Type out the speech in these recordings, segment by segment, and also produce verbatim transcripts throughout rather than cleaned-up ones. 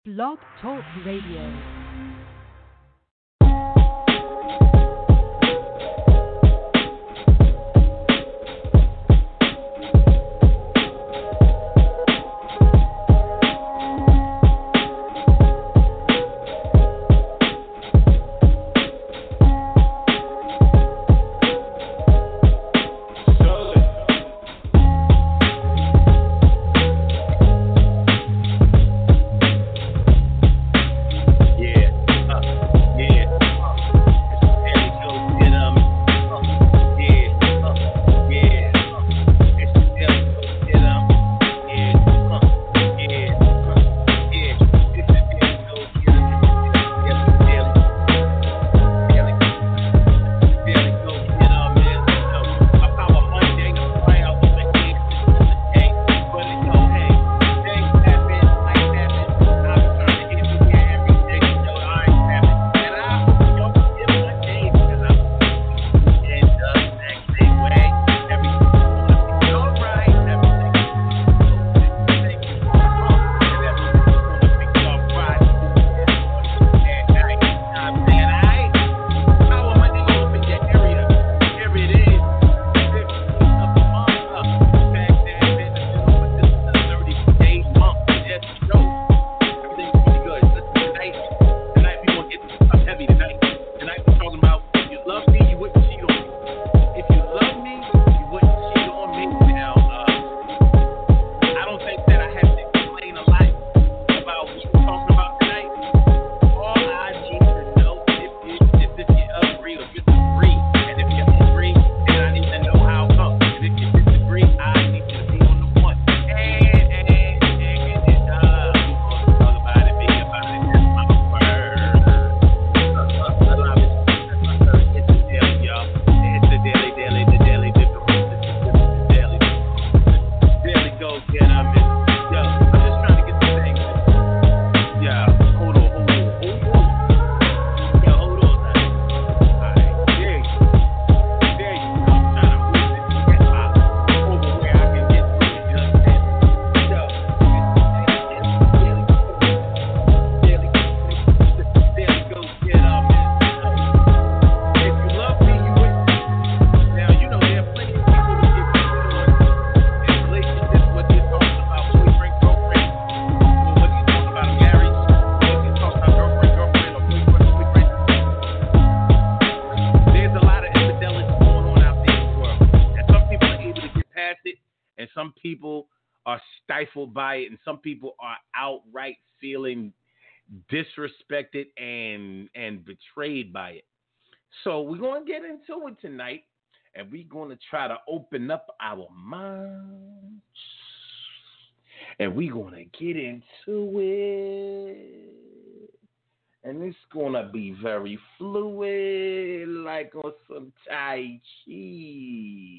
Blog Talk Radio. By it, and some people are outright feeling disrespected and and betrayed by it. So we're going to get into it tonight, and we're going to try to open up our minds, and we're going to get into it, and it's going to be very fluid, like on some Tai Chi.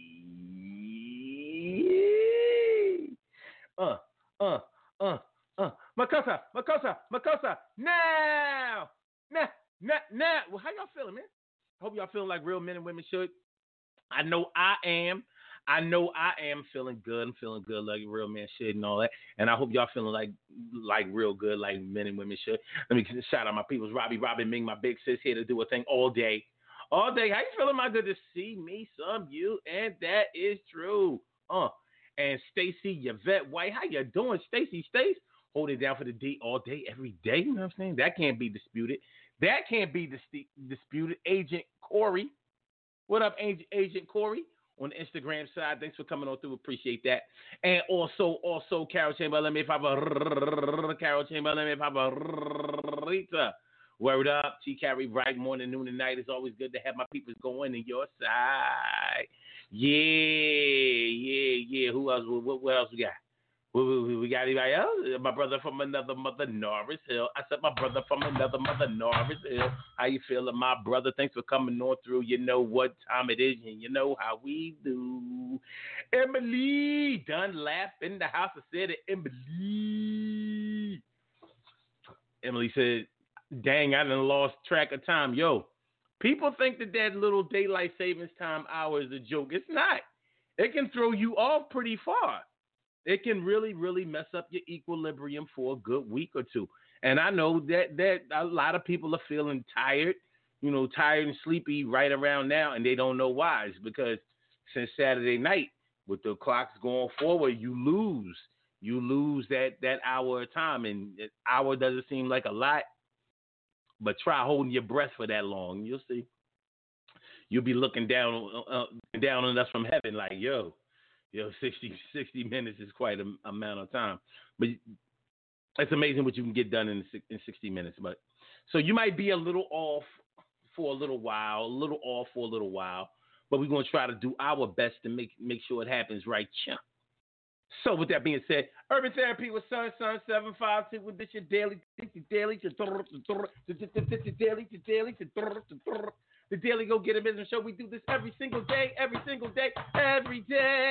Uh, uh, uh, uh. Makosa, Makosa, Makosa. Now, now, now, now. Well, how y'all feeling, man? I hope y'all feeling like real men and women should. I know I am. I know I am feeling good. I'm feeling good like real men should and all that. And I hope y'all feeling like like real good like men and women should. Let me shout out my peoples. Robbie, Robin, Ming, my big sis here to do a thing all day. All day. How you feeling, my good to see me, some you, and that is true. Uh. And Stacy Yvette White, how you doing, Stacy? Stace, hold it down for the D all day, every day. You know what I'm saying? That can't be disputed. That can't be dis- disputed. Agent Corey, what up, Agent, Agent Corey? On the Instagram side, thanks for coming on through. Appreciate that. And also, also, Carol Chamber, let me if I have a Carol Chamber, let me if I have a Rita. Word up, T Carry, right morning, noon, and night. It's always good to have my people going to your side. Yeah, yeah, yeah. Who else? What, what else we got? We, we, we got anybody else? My brother from another mother, Norris Hill. I said my brother from another mother, Norris Hill. How you feeling, my brother? Thanks for coming on through. You know what time it is, and you know how we do. Emily Dunlap in the house. I said it, Emily. Emily said, dang, I done lost track of time. Yo, people think that that little daylight savings time hour is a joke. It's not. It can throw you off pretty far. it can really, really mess up your equilibrium for a good week or two. And I know that that a lot of people are feeling tired, you know, tired and sleepy right around now, and they don't know why. It's because since Saturday night, with the clocks going forward, you lose. You lose that, that hour of time, and an hour doesn't seem like a lot, but try holding your breath for that long. You'll see. You'll be looking down uh, down on us from heaven like, yo, yo, sixty, sixty minutes is quite an amount of time. But it's amazing what you can get done in, in sixty minutes. But so you might be a little off for a little while, a little off for a little while, but we're going to try to do our best to make make sure it happens right, chump. So with that being said, Urban Therapy with Sun Sun seven five two with this your daily, daily, the daily, the daily, the daily go get a business show. We do this every single day, every single day, every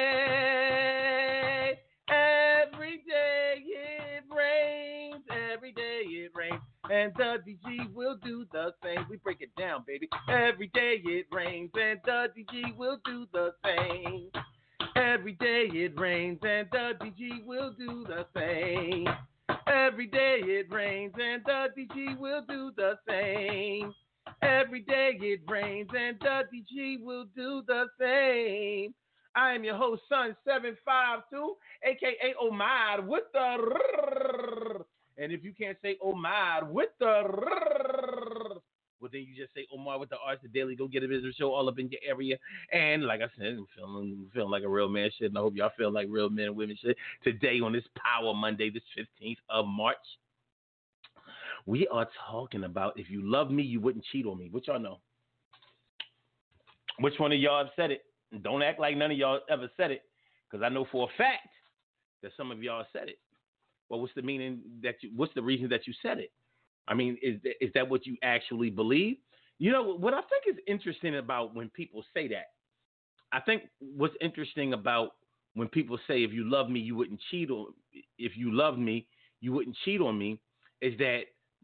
day, every day it rains, every day it rains, and the D G will do the same. We break it down, baby. Every day it rains, and the D G will do the same. Every day it rains and the D G will do the same. Every day it rains and the D G will do the same. Every day it rains and the D G will do the same. I am your host, Sun seven five two, a k a. Omar with the rrrr. And if you can't say Omar with the rrrr, well, then you just say Omar with the Arts, the Daily Go Get a Business Show all up in your area. And like I said, I'm feeling, feeling like a real man shit, and I hope y'all feel like real men and women shit. Today on this Power Monday, this fifteenth of March, we are talking about if you love me, you wouldn't cheat on me. Which y'all know? Which one of y'all have said it? Don't act like none of y'all ever said it, because I know for a fact that some of y'all said it. Well, what's the meaning that you, what's the reason that you said it? I mean, is is that what you actually believe? You know, what I think is interesting about when people say that, I think what's interesting about when people say, if you love me, you wouldn't cheat on, if you love me, you wouldn't cheat on me, is that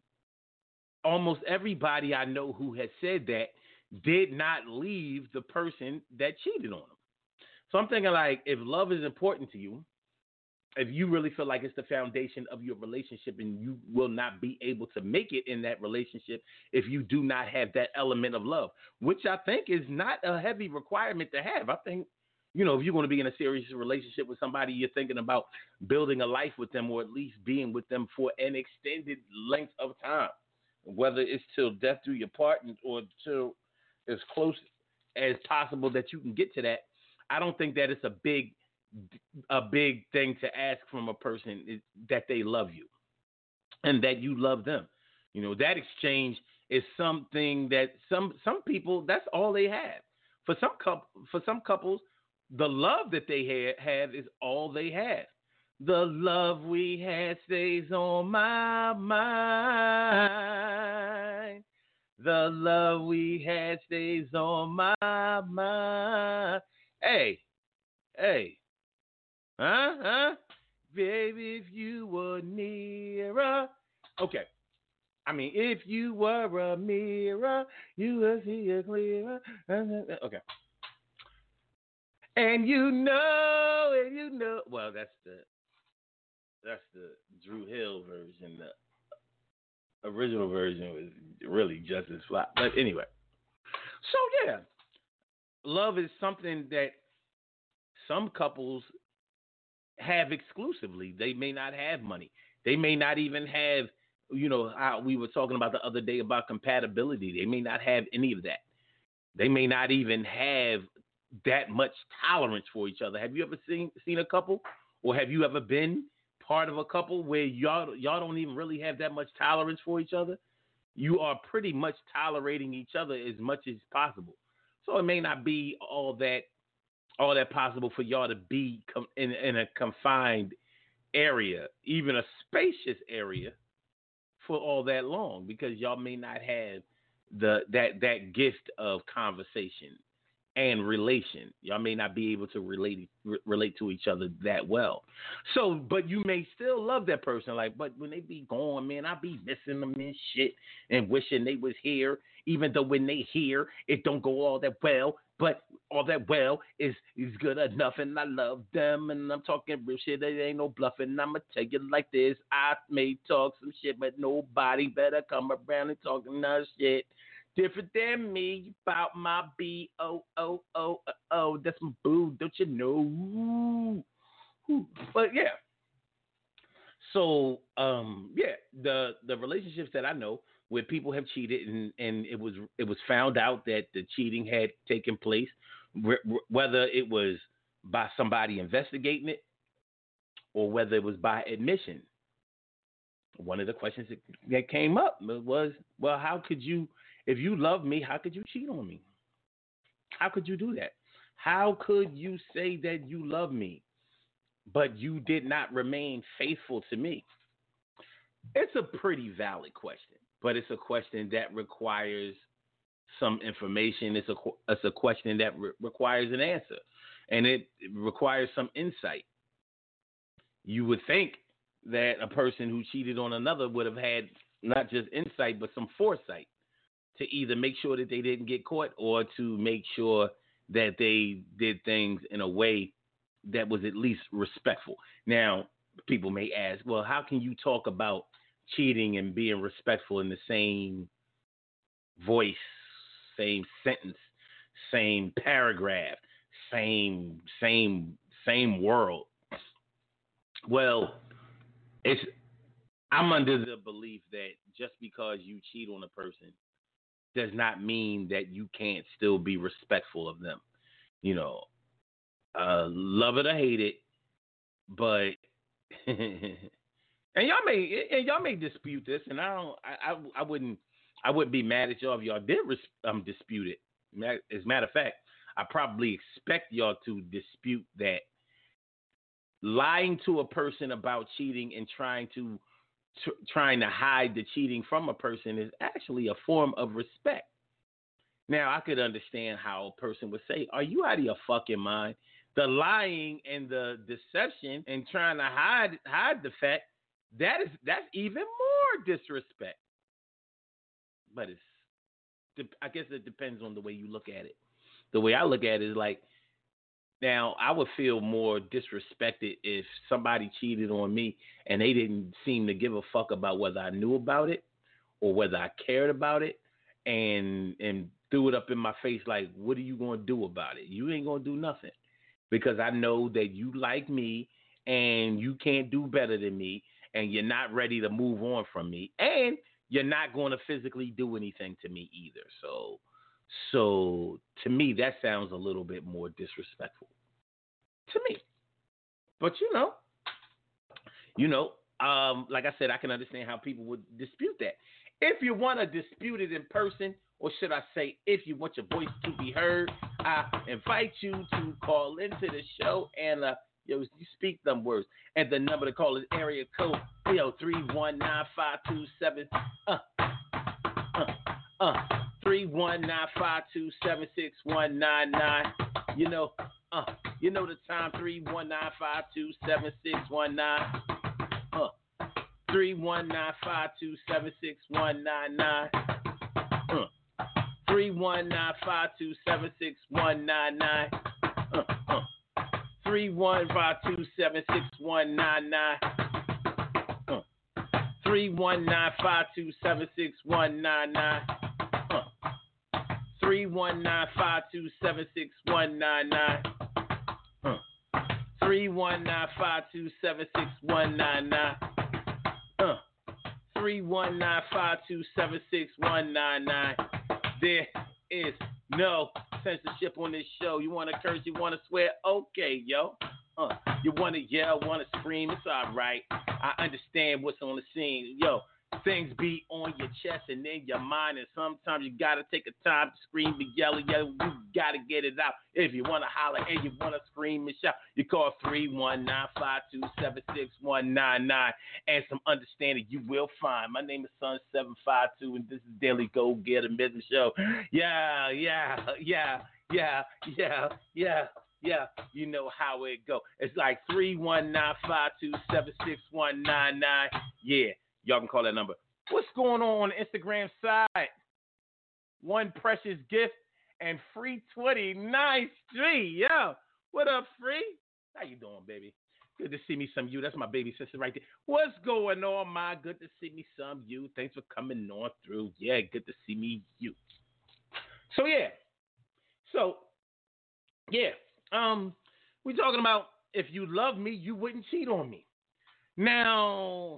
almost everybody I know who has said that did not leave the person that cheated on them. So I'm thinking, like, if love is important to you, if you really feel like it's the foundation of your relationship and you will not be able to make it in that relationship if you do not have that element of love, which I think is not a heavy requirement to have. I think, you know, if you're going to be in a serious relationship with somebody, you're thinking about building a life with them or at least being with them for an extended length of time, whether it's till death do you part or till as close as possible that you can get to that. I don't think that it's a big a big thing to ask from a person is that they love you and that you love them. You know, that exchange is something that some some people, that's all they have. For some couple, for some couples, the love that they ha- have is all they have. The love we had stays on my mind. The love we had stays on my mind. Hey, hey. Huh? Huh? Baby, if you were nearer. Okay. I mean, if you were a mirror, you would see it clearer. Okay. And you know, and you know. Well, that's the that's the Drew Hill version. The original version was really just as flat. But anyway. So, yeah. Love is something that some couples have exclusively. They may not have money. They may not even have, you know, how we were talking about the other day about compatibility. They may not have any of that. They may not even have that much tolerance for each other. Have you ever seen seen a couple, or have you ever been part of a couple where y'all y'all don't even really have that much tolerance for each other? You are pretty much tolerating each other as much as possible. So it may not be all that all that possible for y'all to be com- in, in a confined area, even a spacious area, for all that long, because y'all may not have the that that gift of conversation and relation. Y'all may not be able to relate re- relate to each other that well. So, but you may still love that person. Like, but when they be gone, man, I be missing them and shit and wishing they was here. Even though when they here, it don't go all that well. But all that well is is good enough, and I love them. And I'm talking real shit. There ain't no bluffing. I'ma tell you like this. I may talk some shit, but nobody better come around and talking no shit. Different than me about my B O O O O. That's my boo, don't you know? Ooh. But yeah. So um yeah, the the relationships that I know where people have cheated and, and it was it was found out that the cheating had taken place, whether it was by somebody investigating it or whether it was by admission. One of the questions that, that came up was, well, how could you, if you love me, how could you cheat on me? How could you do that? How could you say that you love me, but you did not remain faithful to me? It's a pretty valid question, but it's a question that requires some information. It's a, it's a question that re- requires an answer, and it, it requires some insight. You would think that a person who cheated on another would have had not just insight, but some foresight to either make sure that they didn't get caught or to make sure that they did things in a way that was at least respectful. Now, people may ask, well, how can you talk about cheating and being respectful in the same voice, same sentence, same paragraph, same, same, same world? Well, it's, I'm under the belief that just because you cheat on a person does not mean that you can't still be respectful of them. You know, uh, love it or hate it, but and y'all may and y'all may dispute this, and I don't, I, I, I wouldn't, I wouldn't be mad at y'all if y'all did res, um dispute it. As a matter of fact, I probably expect y'all to dispute that. Lying to a person about cheating and trying to t- trying to hide the cheating from a person is actually a form of respect. Now, I could understand how a person would say, are you out of your fucking mind? The lying and the deception and trying to hide hide the fact, that is that's even more disrespect. But it's, I guess it depends on the way you look at it. The way I look at it is like, now, I would feel more disrespected if somebody cheated on me and they didn't seem to give a fuck about whether I knew about it or whether I cared about it, and and threw it up in my face like, what are you going to do about it? You ain't going to do nothing, because I know that you like me and you can't do better than me, and you're not ready to move on from me, and you're not going to physically do anything to me either. So... So, to me, that sounds a little bit more disrespectful to me. But, you know, you know, um, like I said, I can understand how people would dispute that. If you want to dispute it in person, or should I say, if you want your voice to be heard, I invite you to call into the show and, uh, yo, you speak them words. And the number to call is area code, yo, three one nine five two seven, uh, uh, uh. three one nine five two seven six one nine nine. You know, uh, you know the time, three one nine five two seven six one nine. Uh, three one nine five two seven six one nine nine. Uh, three one nine five two seven six one nine nine. Uh, uh, three one five two seven six one nine nine. Uh, three one nine five two seven six one nine nine. Three one nine five two seven six one nine nine. Uh. Three one nine five two seven six one nine nine. Uh. Three one nine five two seven six one nine nine. There is no censorship on this show. You want to curse? You want to swear? Okay, yo. Uh. You want to yell? Want to scream? It's all right. I understand what's on the scene, yo. Things be on your chest and in your mind, and sometimes you gotta take a time to scream, to yell, yell. You gotta get it out. If you wanna holler and you wanna scream and shout, you call three one nine five two seven six one nine nine, and some understanding you will find. My name is Sun seven five two, and this is Daily Go Get a Business Show. Yeah, yeah, yeah, yeah, yeah, yeah, yeah. You know how it go. It's like three one nine five two seven six one nine nine. Yeah, y'all can call that number. What's going on on the Instagram side? One precious gift and free twenty-ninth Street. Yo, what up, free? How you doing, baby? Good to see me some you. That's my baby sister right there. What's going on, my? Good to see me some you. Thanks for coming on through. Yeah, good to see me you. So yeah. So yeah. Um, we talking about if you love me, you wouldn't cheat on me. Now,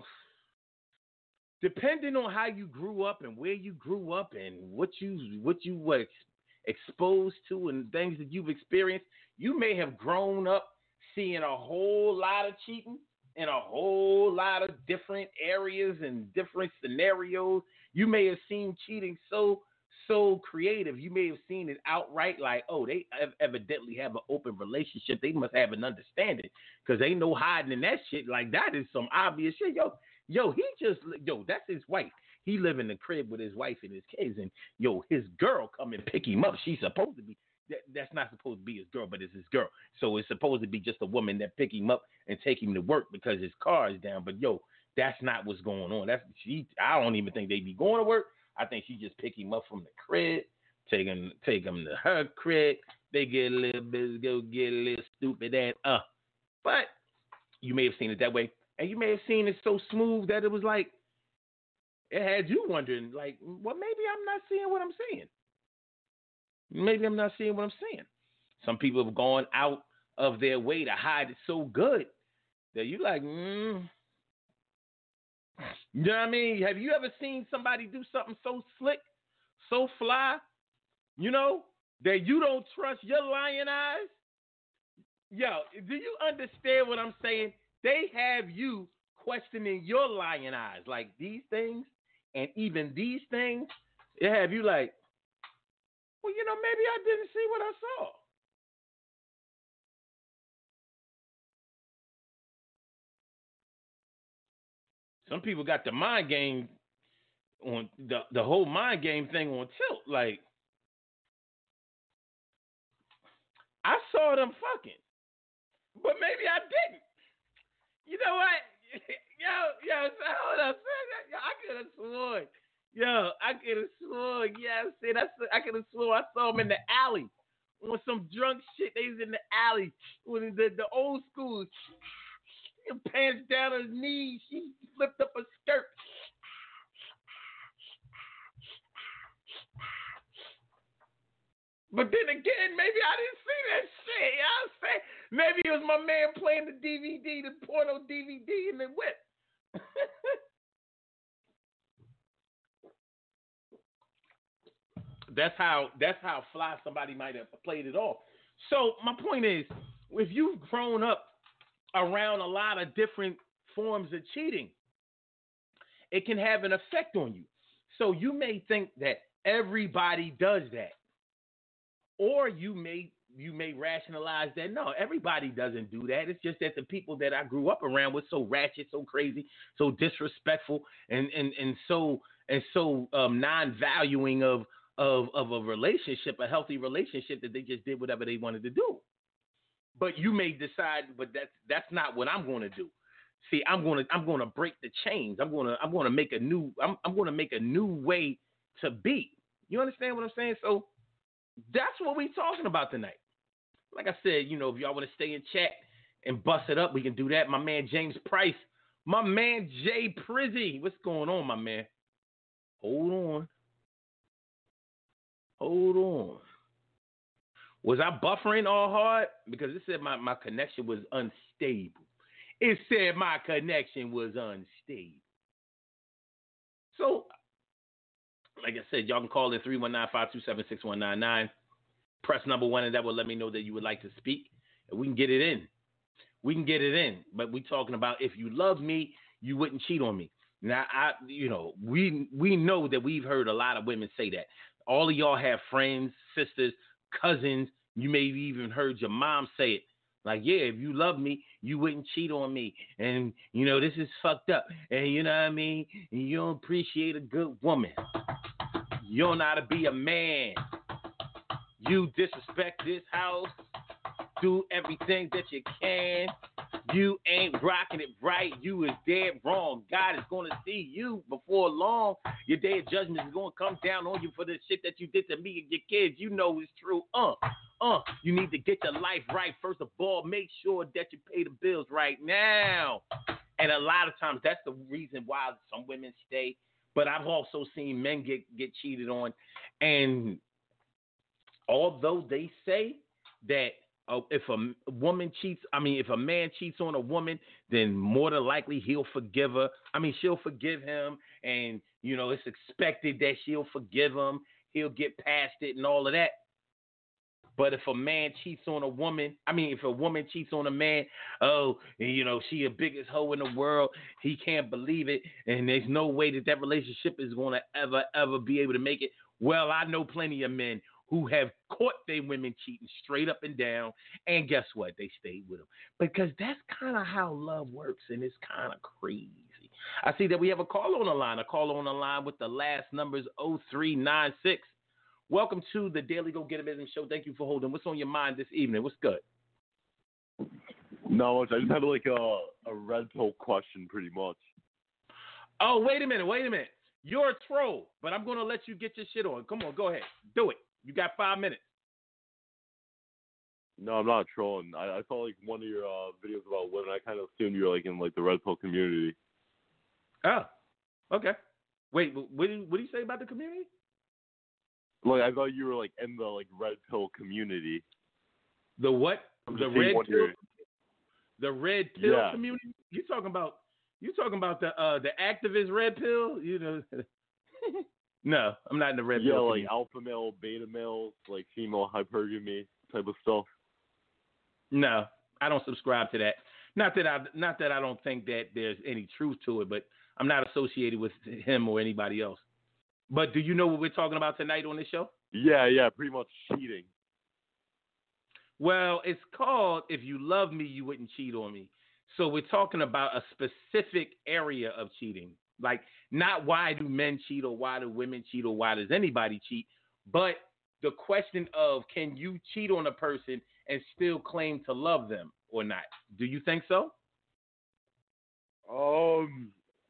depending on how you grew up and where you grew up and what you what you were ex- exposed to and things that you've experienced, you may have grown up seeing a whole lot of cheating in a whole lot of different areas and different scenarios. You may have seen cheating so so creative. You may have seen it outright like, oh, they ev- evidently have an open relationship. They must have an understanding because ain't no hiding in that shit. Like that is some obvious shit. Yo, yo, he just yo, that's his wife. He live in the crib with his wife and his kids, and yo, his girl come and pick him up. She's supposed to be. That, that's not supposed to be his girl, but it's his girl. So it's supposed to be just a woman that pick him up and take him to work because his car is down. But yo, that's not what's going on. That's she. I don't even think they be going to work. I think she just pick him up from the crib, take him, take him to her crib. They get a little bit, go get a little stupid and uh. But you may have seen it that way, and you may have seen it so smooth that it was like it had you wondering, like, well, maybe I'm not seeing what I'm seeing. Maybe I'm not seeing what I'm seeing. Some people have gone out of their way to hide it so good that you like, mm. You know what I mean? Have you ever seen somebody do something so slick, so fly, you know, that you don't trust your lion eyes? Yo, do you understand what I'm saying? They have you questioning your lion eyes, like these things and even these things. They have you like, well, you know, maybe I didn't see what I saw. Some people got the mind game on the, the whole mind game thing on tilt. Like, I saw them fucking, but maybe I didn't. You know what? Yo, yo, hold up. Yo, I could have sworn. Yo, I could have sworn. Yeah, I said I could have sworn I saw him in the alley on some drunk shit. They was in the alley with the, the old school. Pants down his knees. She flipped up a skirt. But then again, maybe I didn't see that shit. You know what I'm saying? Maybe it was my man playing the D V D, the porno D V D in the whip. that's how that's how fly somebody might have played it off. So my point is, if you've grown up around a lot of different forms of cheating, it can have an effect on you. So you may think that everybody does that, or you may you may rationalize that no, everybody doesn't do that. It's just that the people that I grew up around were so ratchet, so crazy, so disrespectful, and and, and so and so um, non-valuing of, of of a relationship, a healthy relationship, that they just did whatever they wanted to do. But you may decide, but that's that's not what I'm going to do. See, I'm going to I'm going to break the chains. I'm going to I'm going to make a new I'm I'm going to make a new way to be. You understand what I'm saying? So that's what we're talking about tonight. Like I said, you know, if y'all want to stay in chat and bust it up, we can do that. My man James Price, my man Jay Prizzy. What's going on, my man? Hold on. Hold on. Was I buffering all hard? Because it said my, my connection was unstable. It said my connection was unstable. So, like I said, y'all can call in three one nine, five two seven, six one nine nine. Press number one, and that will let me know that you would like to speak. And we can get it in. We can get it in. But we're talking about if you love me, you wouldn't cheat on me. Now, I, you know, we we know that we've heard a lot of women say that. All of y'all have friends, sisters, cousins. You may have even heard your mom say it. Like, yeah, if you love me, you wouldn't cheat on me. And, you know, this is fucked up. And you know what I mean? And you don't appreciate a good woman. You don't know how to be a man. You disrespect this house. Do everything that you can. You ain't rocking it right. You is dead wrong. God is going to see you before long. Your day of judgment is going to come down on you for the shit that you did to me and your kids. You know it's true. Uh, uh, you need to get your life right. First of all, make sure that you pay the bills right now. And a lot of times that's the reason why some women stay. But I've also seen men get, get cheated on. And although they say that Uh, if a woman cheats, I mean, if a man cheats on a woman, then more than likely he'll forgive her. I mean, she'll forgive him, and, you know, it's expected that she'll forgive him. He'll get past it and all of that. But if a man cheats on a woman, I mean, if a woman cheats on a man, oh, you know, she the biggest hoe in the world. He can't believe it, and there's no way that that relationship is going to ever, ever be able to make it. Well, I know plenty of men who have caught their women cheating straight up and down, and guess what? They stayed with them. Because that's kind of how love works, and it's kind of crazy. I see that we have a caller on the line, a caller on the line with the last numbers oh three nine six. Welcome to the Daily Go Get a Business Show. Thank you for holding. What's on your mind this evening? What's good? No, I just had like a, a red pill question pretty much. Oh, wait a minute, wait a minute. You're a troll, but I'm going to let you get your shit on. Come on, go ahead. Do it. You got five minutes. No, I'm not trolling. I, I saw like one of your uh, videos about women. I kind of assumed you were like in like the red pill community. Oh, okay. Wait, what did, what did you say about the community? Like I thought you were like in the like red pill community. The what? I'm The just red seeing what pill. you're- The red pill Yeah. community. You talking about? You talking about the uh, the activist red pill? You know. No, I'm not in the red Yeah, pill. like community. alpha male, beta males, like female hypergamy type of stuff. No, I don't subscribe to that. Not that I not that I don't think that there's any truth to it, but I'm not associated with him or anybody else. But do you know what we're talking about tonight on this show? Yeah, yeah, pretty much cheating. Well, it's called If You Love Me, You Wouldn't Cheat on Me. So we're talking about a specific area of cheating. Like, not why do men cheat or why do women cheat or why does anybody cheat, but the question of can you cheat on a person and still claim to love them or not? Do you think so? Um,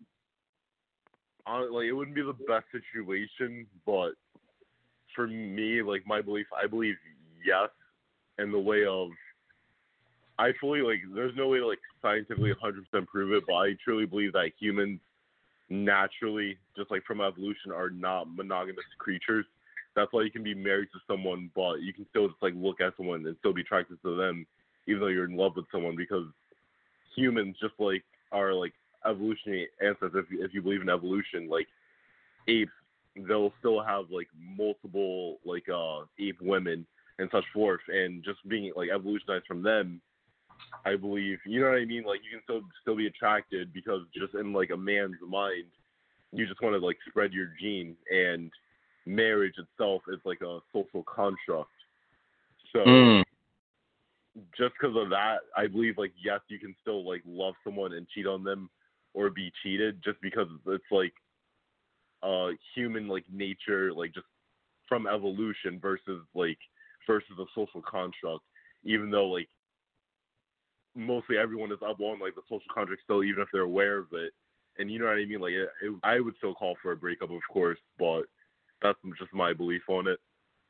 I, like it wouldn't be the best situation, but for me, like my belief, I believe yes, in the way of I fully like. There's no way to like scientifically one hundred percent prove it, but I truly believe that humans naturally, just like from evolution, are not monogamous creatures. That's why you can be married to someone, but you can still just like look at someone and still be attracted to them, even though you're in love with someone. Because humans, just like our like evolutionary ancestors, if you, if you believe in evolution, like apes, they'll still have like multiple like uh ape women and such forth, and just being like evolutionized from them, I believe, you know what I mean? Like you can still still be attracted because just in like a man's mind, you just want to like spread your gene, and marriage itself is like a social construct. So Mm. just because of that, I believe like yes, you can still like love someone and cheat on them or be cheated, just because it's like uh human like nature, like just from evolution versus like versus a social construct. Even though like mostly everyone is up on like the social contract still, even if they're aware of it. And you know what I mean? Like, it, it, I would still call for a breakup, of course, but that's just my belief on it.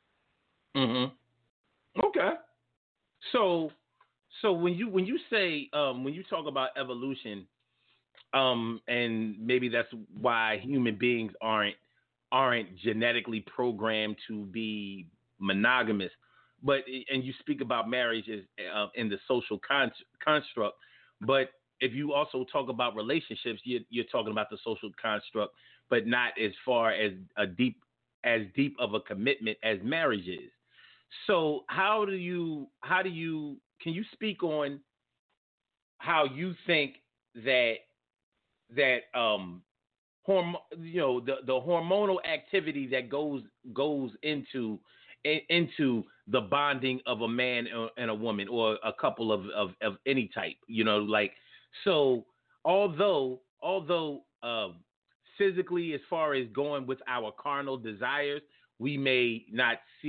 Mm-hmm. Okay. So, so when you when you say um, when you talk about evolution, um, and maybe that's why human beings aren't aren't genetically programmed to be monogamous. But and you speak about marriage as uh, in the social con- construct, but if you also talk about relationships, you're, you're talking about the social construct, but not as far as a deep as deep of a commitment as marriage is. So how do you how do you can you speak on how you think that that um horm you know the, the hormonal activity that goes goes into into the bonding of a man and a woman or a couple of, of, of any type, you know, like, so although, although uh, physically, as far as going with our carnal desires, we may not see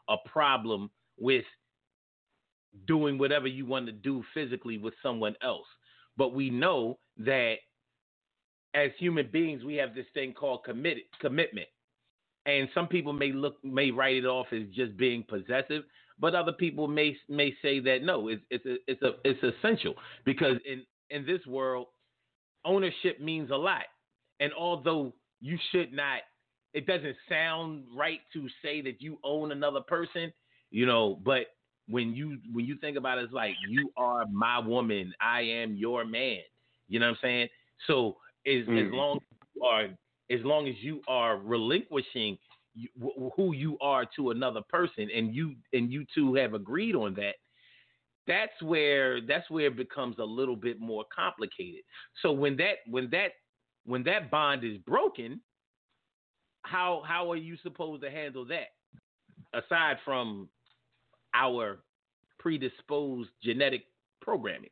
a problem with doing whatever you want to do physically with someone else. But we know that as human beings, we have this thing called committed commitment. And some people may look may write it off as just being possessive, but other people may may say that no, it's it's a, it's a, it's essential, because in in this world, ownership means a lot. And although you should not, it doesn't sound right to say that you own another person, you know, but when you when you think about it, it's like, you are my woman, I am your man. You know what I'm saying? So as mm. as long as you are as long as you are relinquishing you, who you are to another person, and you and you two have agreed on that, that's where that's where it becomes a little bit more complicated. So when that when that when that bond is broken, how how are you supposed to handle that? Aside from our predisposed genetic programming.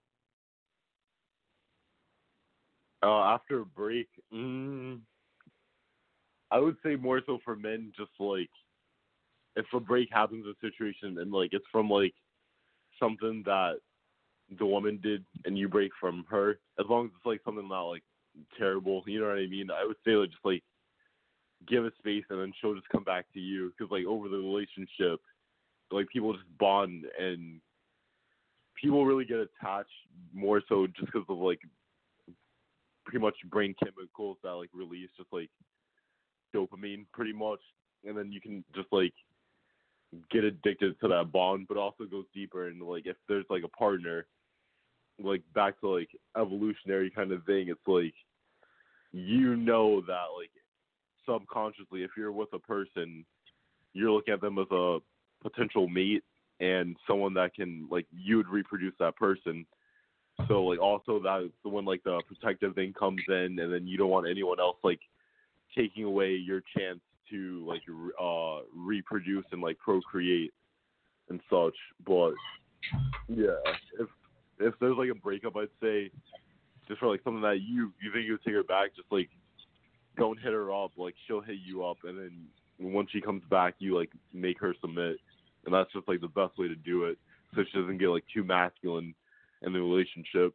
Uh, after a break, mm, I would say more so for men, just like if a break happens in a situation and like it's from like something that the woman did and you break from her, as long as it's like something not like terrible, you know what I mean? I would say like just like give it space, and then she'll just come back to you, because like over the relationship, like people just bond, and people really get attached more so just because of like pretty much brain chemicals that like release just like dopamine pretty much, and then you can just like get addicted to that bond, but also goes deeper. And like if there's like a partner, like back to like evolutionary kind of thing, it's like, you know that like subconsciously, if you're with a person, you're looking at them as a potential mate and someone that can like you would reproduce that person. So like also that's when like the protective thing comes in, and then you don't want anyone else like taking away your chance to like uh reproduce and like procreate and such. But yeah, if if there's like a breakup, I'd say just for like something that you you think you would take her back, just like don't hit her up. Like she'll hit you up, and then once she comes back, you like make her submit, and that's just like the best way to do it, so she doesn't get like too masculine in the relationship.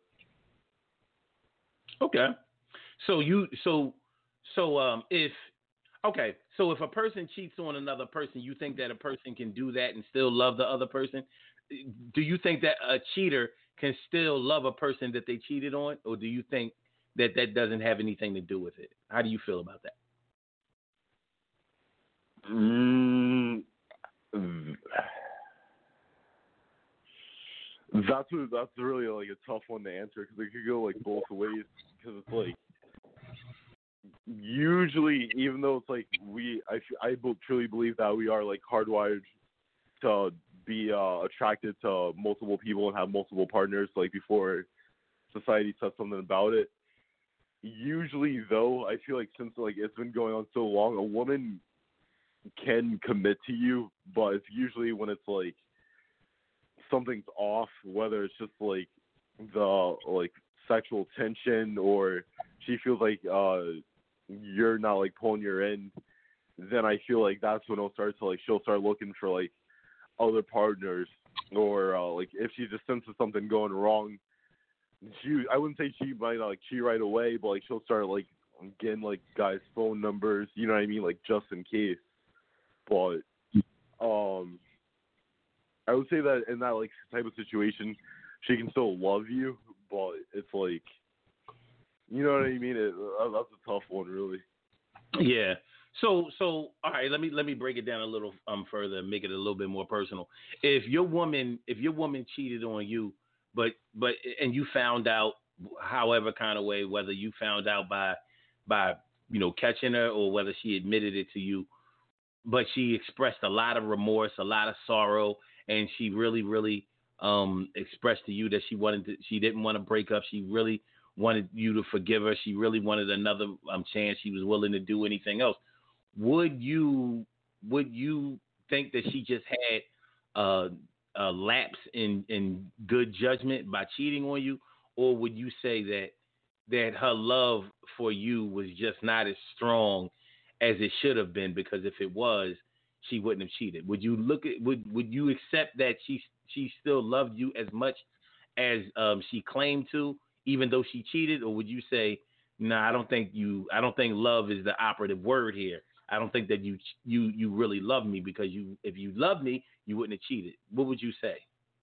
Okay, so you so so um if okay so if a person cheats on another person, you think that a person can do that and still love the other person? Do you think that a cheater can still love a person that they cheated on, or do you think that that doesn't have anything to do with it? How do you feel about that? Mm, that's a, that's really like a tough one to answer, because it could go like both ways. Because it's like usually, even though it's like we, I I truly believe that we are like hardwired to be uh, attracted to multiple people and have multiple partners, like before society said something about it. Usually, though, I feel like since like it's been going on so long, a woman can commit to you, but it's usually when it's like something's off, whether it's just like the like sexual tension, or she feels like uh you're not like pulling her in. Then I feel like that's when it'll start to like she'll start looking for like other partners, or uh, like if she just senses something going wrong, she I wouldn't say she might not like cheat right away, but like she'll start like getting like guys' phone numbers, you know what I mean, like just in case. But um I would say that in that like type of situation, she can still love you, but it's like, you know what I mean? It, uh, that's a tough one, really. Yeah. So so all right, let me let me break it down a little um further and make it a little bit more personal. If your woman if your woman cheated on you, but but and you found out however kind of way, whether you found out by by you know catching her, or whether she admitted it to you, but she expressed a lot of remorse, a lot of sorrow, and she really really um expressed to you that she wanted to, she didn't want to break up. She really wanted you to forgive her. She really wanted another um chance. She was willing to do anything else. Would you would you think that she just had uh, a lapse in, in good judgment by cheating on you, or would you say that that her love for you was just not as strong as it should have been? Because if it was, she wouldn't have cheated? Would you look at would would you accept that she she still loved you as much as um, she claimed to, even though she cheated, or would you say, no, nah, I don't think you I don't think love is the operative word here. I don't think that you you you really love me, because you if you loved me, you wouldn't have cheated. What would you say?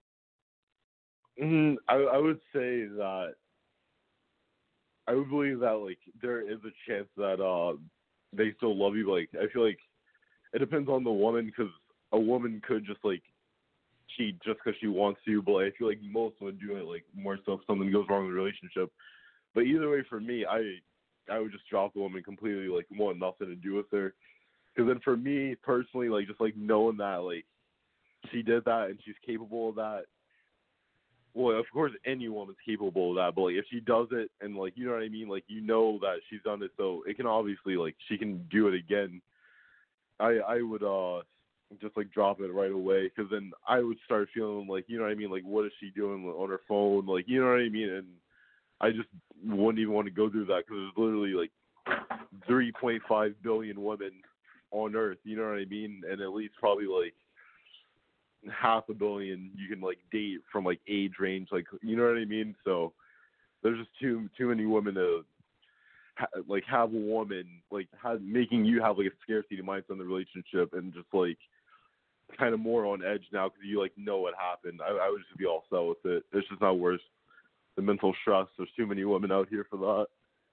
Mm, I, I would say that I would believe that like there is a chance that uh they still love you. But, like I feel like it depends on the woman, because a woman could just like cheat just because she wants to, but I feel like most would do it like more so if something goes wrong in the relationship. But either way, for me, I I would just drop the woman completely, like want nothing to do with her. Because then for me personally, like just like knowing that like she did that and she's capable of that. Well, of course, any woman's capable of that, but like if she does it and like you know what I mean, like you know that she's done it, so it can obviously like she can do it again. I I would uh just like drop it right away, because then I would start feeling like you know what I mean, like what is she doing on her phone, like you know what I mean, and I just wouldn't even want to go through that, because there's literally like three point five billion women on Earth, you know what I mean, and at least probably like half a billion you can like date from like age range, like you know what I mean. So there's just too too many women to ha- like have a woman like have, making you have like a scarcity mindset in the relationship, and just like kind of more on edge now because you like know what happened. I, I would just be all set with it. It's just not worth the mental stress. There's too many women out here for that.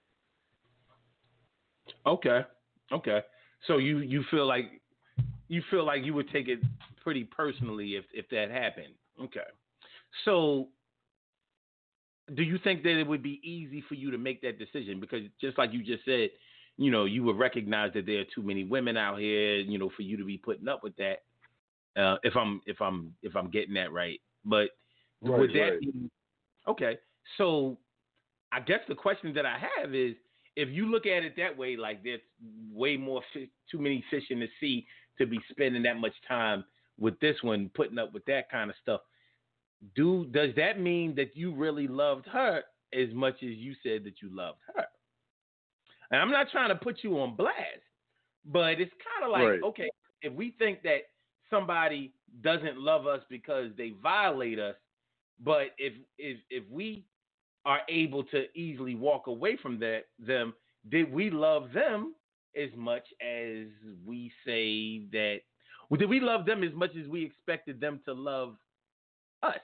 Okay, okay. So you you feel like you feel like you would take it pretty personally if if that happened. Okay. So do you think that it would be easy for you to make that decision? Because just like you just said, you know, you would recognize that there are too many women out here, you know, for you to be putting up with that. Uh, if I'm if I'm if I'm getting that right. But Right, would that right. be okay? So I guess the question that I have is, if you look at it that way, like there's way more fish, too many fish in the sea to be spending that much time with this one, putting up with that kind of stuff. Do does that mean that you really loved her as much as you said that you loved her? And I'm not trying to put you on blast, but it's kind of like, Right. okay, if we think that somebody doesn't love us because they violate us, but if if if we are able to easily walk away from that them, did we love them as much as we say that? Well, did we love them as much as we expected them to love us?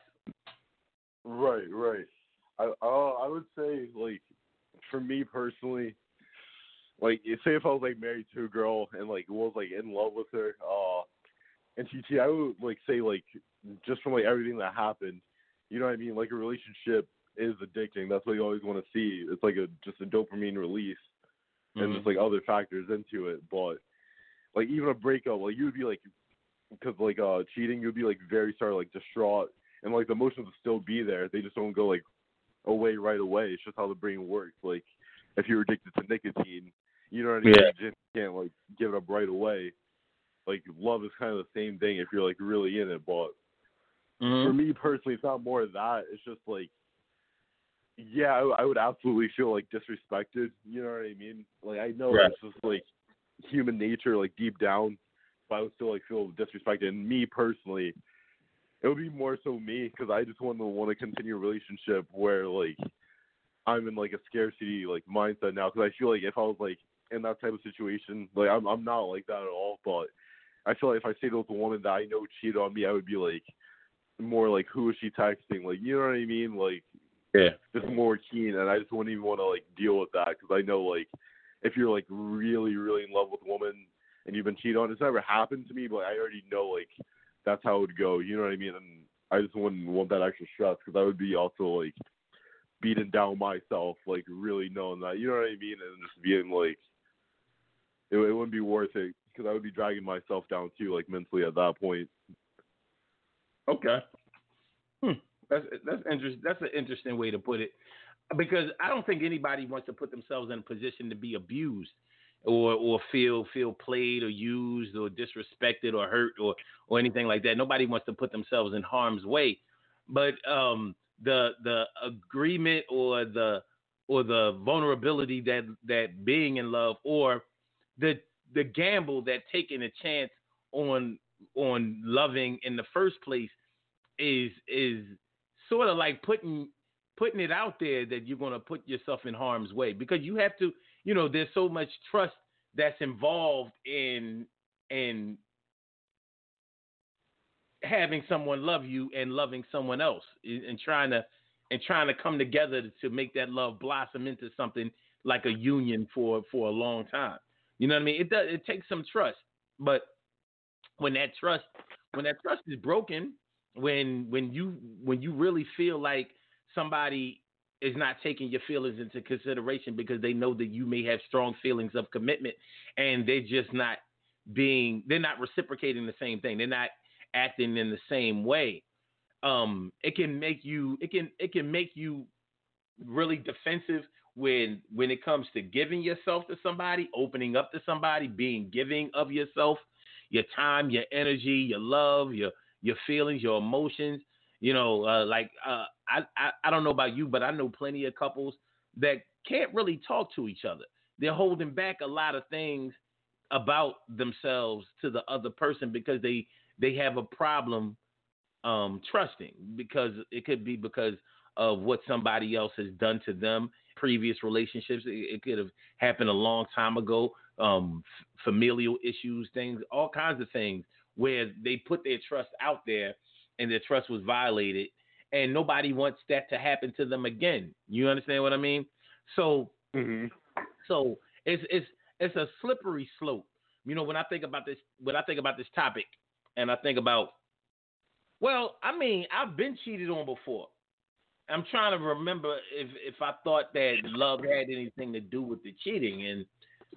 Right, right. I uh, I would say like for me personally, like say if I was like married to a girl and like was like in love with her, uh, and she cheated, I would like say like just from like everything that happened, you know what I mean? Like a relationship is addicting. That's what you always want to see. It's like a just a dopamine release, and Mm-hmm. just like other factors into it. But like even a breakup, like you would be like, because like uh cheating, you'd be like very sorry, like distraught, and like the emotions would still be there. They just don't go like away right away. It's just how the brain works. Like if you're addicted to nicotine, you know what I mean? Yeah. You just can't like give it up right away. Like love is kind of the same thing if you're like really in it. But Mm-hmm. for me personally, it's not more of that. It's just like, yeah, I, I would absolutely feel like disrespected. You know what I mean? Like I know Right. it's just like human nature, like deep down, but I would still like feel disrespected. And me personally, it would be more so me because I just want to want to continue a relationship where like I'm in like a scarcity like mindset now. Because I feel like if I was like in that type of situation, like I'm I'm not like that at all. But I feel like if I stayed with a woman that I know cheated on me, I would be like more like, who is she texting? Like, you know what I mean? Like, Yeah. just more keen, and I just wouldn't even want to like deal with that because I know like if you're like really really in love with a woman and you've been cheated on, it's never happened to me, but I already know like that's how it would go. You know what I mean? And I just wouldn't want that extra stress because I would be also like beating down myself, like really knowing that. You know what I mean? And just being like, it, it wouldn't be worth it because I would be dragging myself down too, like mentally at that point. Okay. Hmm. That's that's interesting. That's an interesting way to put it, because I don't think anybody wants to put themselves in a position to be abused, or or feel feel played or used or disrespected or hurt or or anything like that. Nobody wants to put themselves in harm's way. But um, the the agreement or the or the vulnerability that that being in love, or the the gamble that taking a chance on on loving in the first place is is sort of like putting putting it out there that you're going to put yourself in harm's way, because you have to, you know, there's so much trust that's involved in in having someone love you and loving someone else, and trying to and trying to come together to make that love blossom into something like a union for for a long time. You know what I mean? It does. It takes some trust, but when that trust when that trust is broken, when when you when you really feel like somebody is not taking your feelings into consideration because they know that you may have strong feelings of commitment, and they're just not being they're not reciprocating the same thing. They're not acting in the same way. Um, it can make you it can it can make you really defensive when when it comes to giving yourself to somebody, opening up to somebody, being giving of yourself, your time, your energy, your love, your your feelings, your emotions. You know, uh, like uh, I, I I don't know about you, but I know plenty of couples that can't really talk to each other. They're holding back a lot of things about themselves to the other person because they they have a problem um, trusting, because it could be because of what somebody else has done to them, previous relationships. It, it could have happened a long time ago, um, f- familial issues, things, all kinds of things where they put their trust out there and their trust was violated, and nobody wants that to happen to them again. You understand what I mean? So, Mm-hmm. so it's it's it's a slippery slope. You know, when I think about this, when I think about this topic, and I think about, well, I mean, I've been cheated on before. I'm trying to remember if if I thought that love had anything to do with the cheating, and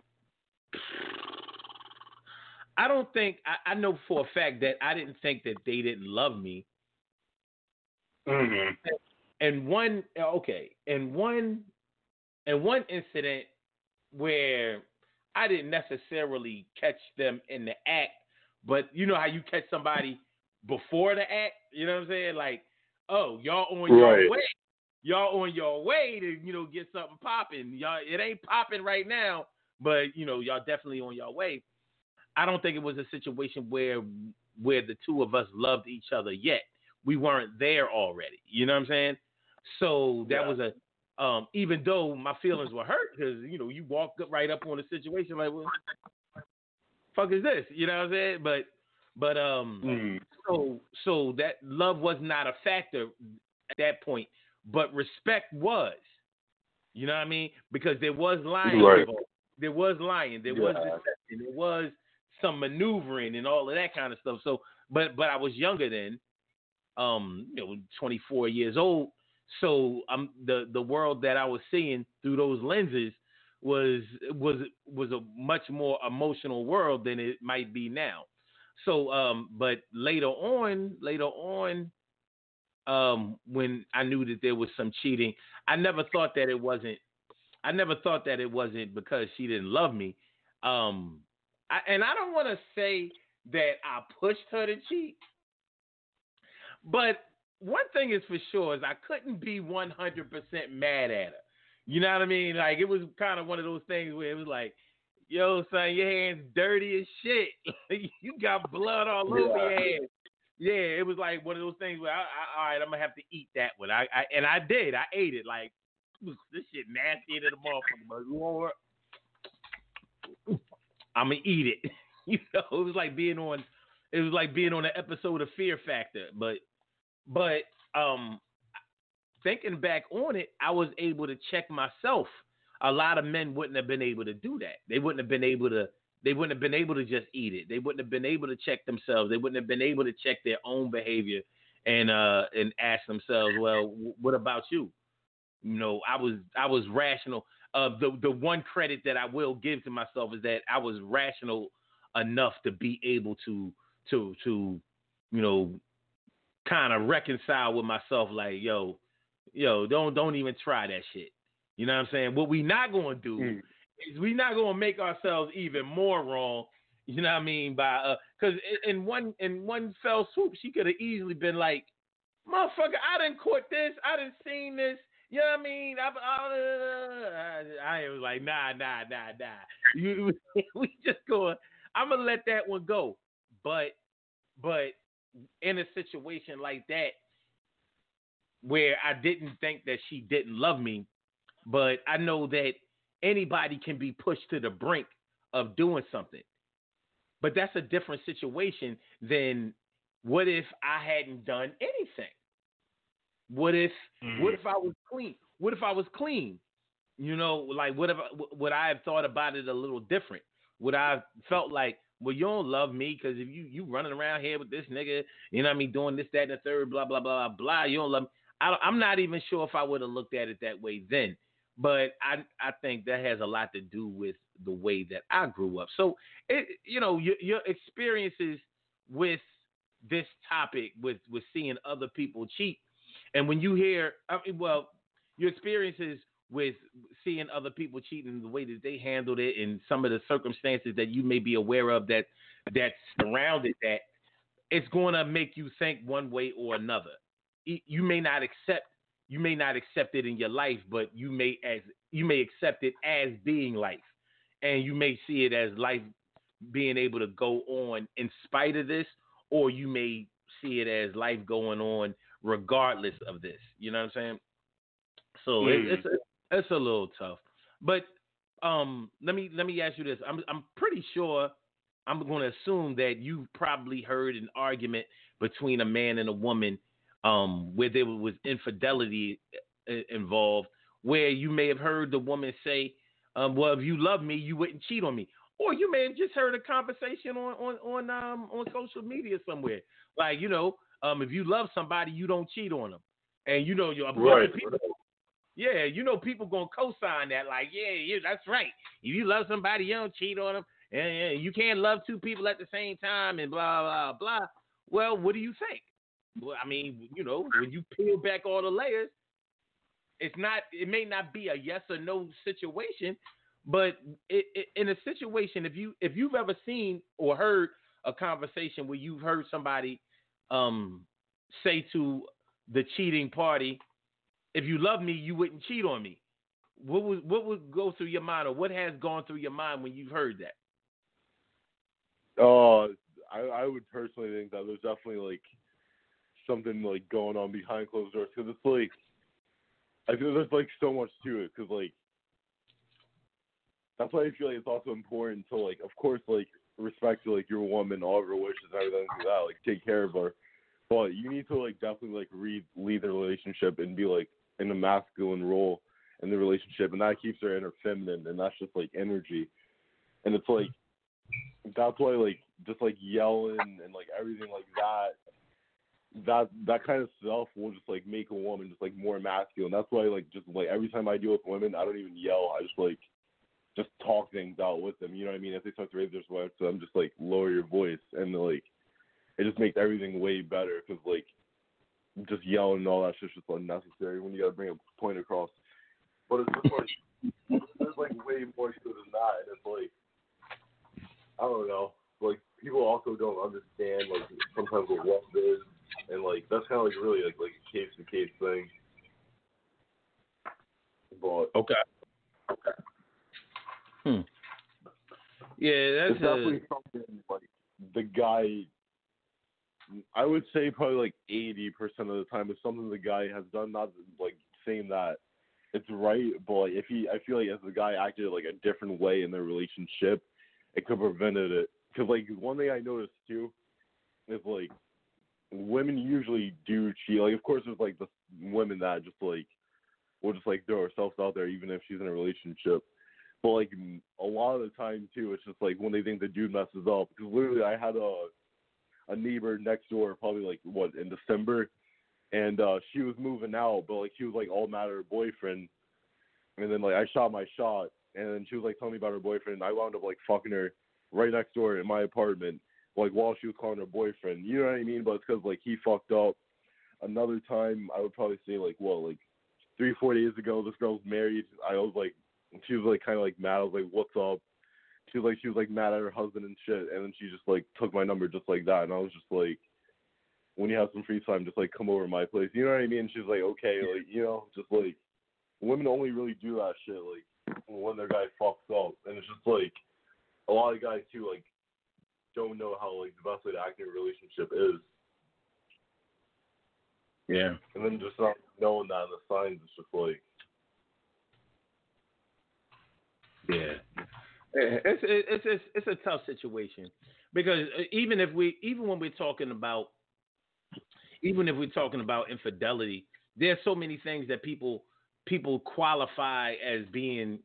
I don't think I, I know for a fact that I didn't think that they didn't love me. Mm-hmm. And one okay, and one and one incident where I didn't necessarily catch them in the act, but you know how you catch somebody before the act, you know what I'm saying? Like, oh, y'all on Right. your way. Y'all on your way to, you know, get something popping. Y'all, it ain't popping right now, but you know, y'all definitely on your way. I don't think it was a situation where where the two of us loved each other yet. We weren't there already. You know what I'm saying? So that Yeah. was a um, even though my feelings were hurt because you know you walked up right up on the situation like, well, fuck is this? You know what I'm saying? But but um, Mm-hmm. so so that love was not a factor at that point, but respect was. You know what I mean? Because there was lying Right. involved. There was lying. There was Yeah. deception. There was some maneuvering and all of that kind of stuff. So, but but I was younger then, um, you know, twenty-four years old. So um, the the world that I was seeing through those lenses was was was a much more emotional world than it might be now. So, um, but later on, later on, um, when I knew that there was some cheating, I never thought that it wasn't. I never thought that it wasn't because she didn't love me. Um, I, and I don't want to say that I pushed her to cheat, but one thing is for sure is I couldn't be one hundred percent mad at her. You know what I mean? Like, it was kind of one of those things where it was like, yo, son, your hands dirty as shit. You got blood all over Yeah. your hands. Yeah, it was like one of those things where, I, I, all right, I'm going to have to eat that one. I, I And I did. I ate it. Like, this shit nasty to the motherfucker, but you want I'm going to eat it. You know, it was like being on, it was like being on an episode of Fear Factor. But, but, um, thinking back on it, I was able to check myself. A lot of men wouldn't have been able to do that. They wouldn't have been able to. They wouldn't have been able to just eat it. They wouldn't have been able to check themselves. They wouldn't have been able to check their own behavior and uh and ask themselves, well, w- what about you? You know, I was I was rational. Uh, the the one credit that I will give to myself is that I was rational enough to be able to to to you know kind of reconcile with myself. Like, yo, yo, don't don't even try that shit. You know what I'm saying? What we not gonna do Mm. is we not gonna make ourselves even more wrong. You know what I mean? By uh, because in one in one fell swoop, she could have easily been like, motherfucker, I didn't caught this, I didn't seen this. You know what I mean? I, I, I was like, nah, nah, nah, nah. You, we just going. I'm gonna let that one go. but but in a situation like that where I didn't think that she didn't love me, but I know that anybody can be pushed to the brink of doing something. But that's a different situation than what if I hadn't done anything? What if mm. what if I was clean? What if I was clean? You know, like what if would I have thought about it a little different? Would I have felt like, well, you don't love me because if you you running around here with this nigga, you know what I mean, doing this, that, and the third, blah, blah, blah, blah, you don't love me. I, I'm not even sure if I would have looked at it that way then. But I I think that has a lot to do with the way that I grew up. So, it, you know, your, your experiences with this topic, with, with seeing other people cheat, and when you hear, I mean, well, your experiences with seeing other people cheating, the way that they handled it, and some of the circumstances that you may be aware of that that surrounded that, it's going to make you think one way or another. You may not accept you may not accept it in your life, but you may as you may accept it as being life, and you may see it as life being able to go on in spite of this, or you may see it as life going on regardless of this. You know what I'm saying? So mm. it, it's a, it's a little tough, but um, let me let me ask you this. I'm I'm pretty sure I'm going to assume that you've probably heard an argument between a man and a woman, um, where there was infidelity involved, where you may have heard the woman say, um, "Well, if you love me, you wouldn't cheat on me," or you may have just heard a conversation on on on um on social media somewhere, like, you know, um, if you love somebody, you don't cheat on them, and you know your right. people. Yeah, you know, people gonna co-sign that, like, yeah, yeah, that's right. If you love somebody, you don't cheat on them, and, and you can't love two people at the same time, and blah blah blah. Well, what do you think? Well, I mean, you know, when you peel back all the layers, it's not. It may not be a yes or no situation, but it, it, in a situation, if you if you've ever seen or heard a conversation where you've heard somebody um, say to the cheating party, "If you love me, you wouldn't cheat on me." What would what would go through your mind, or what has gone through your mind when you've heard that? Oh, uh, I, I would personally think that there's definitely like something like going on behind closed doors, because it's like I feel there's like so much to it, because like that's why I feel like it's also important to, like, of course, like respect to like your woman, all of her wishes and everything like that, like take care of her. But you need to, like, definitely, like, read, lead the relationship and be, like, in a masculine role in the relationship. And that keeps her in her feminine, and that's just, like, energy. And it's, like, that's why, like, just, like, yelling and, like, everything like that, that that kind of stuff will just, like, make a woman just, like, more masculine. That's why, like, just, like, every time I deal with women, I don't even yell. I just, like, just talk things out with them. You know what I mean? If they start to raise their voice, so I'm just, like, lower your voice. And, like, it just makes everything way better, because, like, just yelling and all that shit's just unnecessary when you gotta bring a point across. But it's just like, there's, like, way more to it than that, and it's like, I don't know, like, people also don't understand, like, sometimes what love is, and, like, that's kind of, like, really, like, like a case-to-case thing. But okay. Okay. Hmm. Yeah, that's it's definitely a... something, like, the guy... I would say probably like eighty percent of the time is something the guy has done, not like saying that it's right, but like if he, I feel like if the guy acted like a different way in their relationship, it could have prevented it. Because like one thing I noticed too is like women usually do cheat. Like of course there's like the women that just like will just like throw herself out there even if she's in a relationship. But like a lot of the time too, it's just like when they think the dude messes up. Because literally I had a a neighbor next door probably like what in December, and uh she was moving out, but like she was like all mad at her boyfriend, and then like I shot my shot, and then she was like telling me about her boyfriend, and I wound up like fucking her right next door in my apartment, like while she was calling her boyfriend. You know what I mean? But it's because like he fucked up. Another time I would probably say like well like three four days ago, this girl's married. I was like she was like kind of like mad. I was like, what's up? She was like, she was like mad at her husband and shit, and then she just like took my number just like that, and I was just like, when you have some free time, just like come over to my place, you know what I mean? And she's like, okay, like you know, just like women only really do that shit like when their guy fucks up, and it's just like a lot of guys too, like don't know how like the best way to act in a relationship is. Yeah. And then just not knowing that in the signs, it's just like. Yeah. It's it's it's it's a tough situation because even if we even when we're talking about even if we're talking about infidelity, there's so many things that people people qualify as being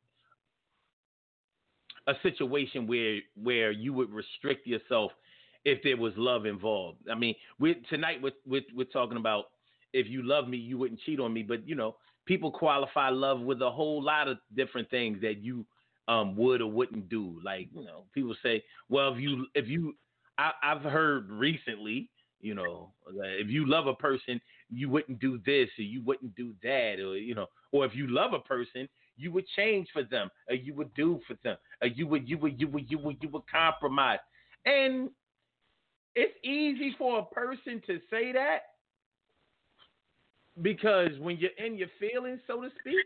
a situation where where you would restrict yourself if there was love involved. I mean, we tonight we're, we're we're talking about if you love me, you wouldn't cheat on me. But you know, people qualify love with a whole lot of different things that you um would or wouldn't do. Like, you know, people say, well, if you if you I, I've heard recently, you know, that if you love a person, you wouldn't do this or you wouldn't do that, or you know, or if you love a person, you would change for them, or you would do for them, or you would you would you would you would you would compromise. And it's easy for a person to say that because when you're in your feelings, so to speak,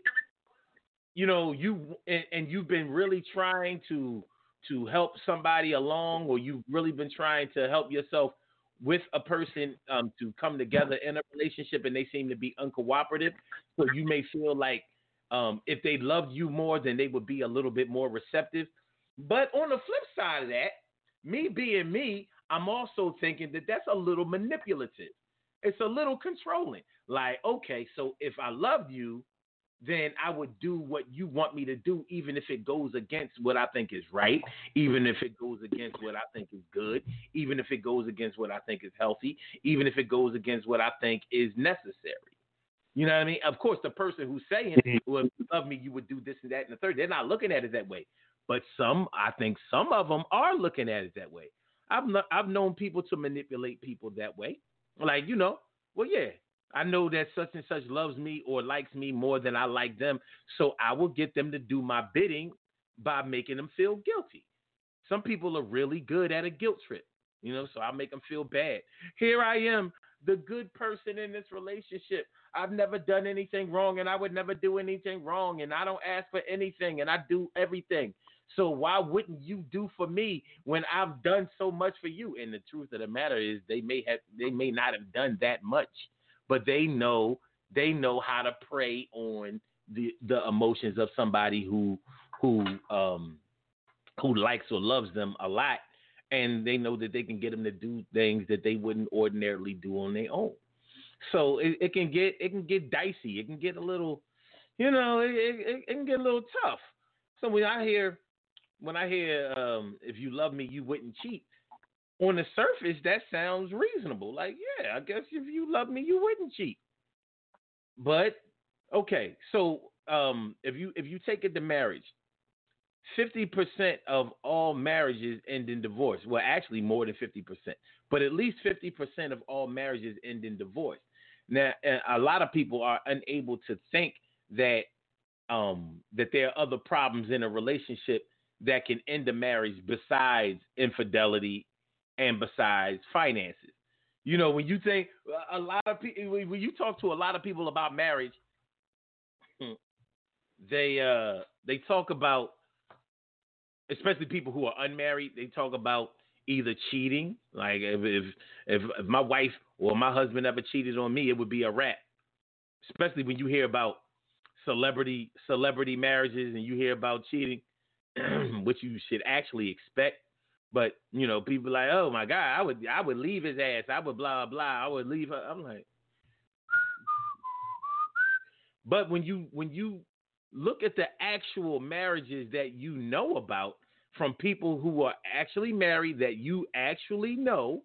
you know, you and, and you've been really trying to to help somebody along, or you've really been trying to help yourself with a person um, to come together in a relationship, and they seem to be uncooperative. So you may feel like um, if they loved you more, then they would be a little bit more receptive. But on the flip side of that, me being me, I'm also thinking that that's a little manipulative. It's a little controlling. Like, okay, so if I loved you, then I would do what you want me to do, even if it goes against what I think is right, even if it goes against what I think is good, even if it goes against what I think is healthy, even if it goes against what I think is necessary. You know what I mean? Of course, the person who's saying, well, if you love me, you would do this and that and the third, they're not looking at it that way. But some, I think some of them are looking at it that way. I've, not, I've known people to manipulate people that way. Like, you know, well, yeah, I know that such and such loves me or likes me more than I like them, so I will get them to do my bidding by making them feel guilty. Some people are really good at a guilt trip, you know, so I make them feel bad. Here I am, the good person in this relationship. I've never done anything wrong, and I would never do anything wrong, and I don't ask for anything, and I do everything. So why wouldn't you do for me when I've done so much for you? And the truth of the matter is they may have they may not have done that much, but they know they know how to prey on the the emotions of somebody who who um who likes or loves them a lot, and they know that they can get them to do things that they wouldn't ordinarily do on their own. So it, it can get it can get dicey. It can get a little, you know, it, it, it can get a little tough. So when I hear when I hear um, if you love me, you wouldn't cheat. On the surface, that sounds reasonable. Like, yeah, I guess if you love me, you wouldn't cheat. But okay, so um, if you if you take it to marriage, fifty percent of all marriages end in divorce. Well, actually, more than fifty percent, but at least fifty percent of all marriages end in divorce. Now, a lot of people are unable to think that um, that there are other problems in a relationship that can end a marriage besides infidelity and besides finances. You know, when you think a lot of people, when you talk to a lot of people about marriage, they uh, they talk about, especially people who are unmarried, they talk about either cheating, like if if if, if my wife or my husband ever cheated on me, it would be a wrap. Especially when you hear about celebrity celebrity marriages and you hear about cheating, which you should actually expect. But you know, people are like, oh my God, I would I would leave his ass. I would blah blah. I would leave her. I'm like, but when you when you look at the actual marriages that you know about from people who are actually married that you actually know,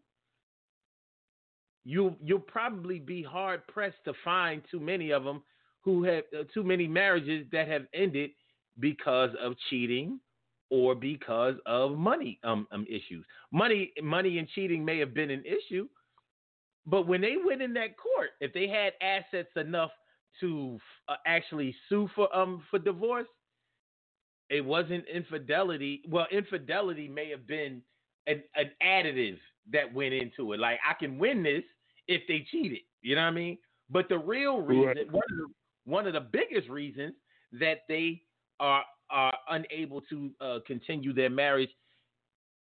you you'll probably be hard pressed to find too many of them who have uh, too many marriages that have ended because of cheating or because of money um, um issues. Money money and cheating may have been an issue, but when they went in that court, if they had assets enough to uh, actually sue for um for divorce, it wasn't infidelity. Well, infidelity may have been an, an additive that went into it. Like, I can win this if they cheated. You know what I mean? But the real reason, right. one of the one of the biggest reasons that they are are unable to uh, continue their marriage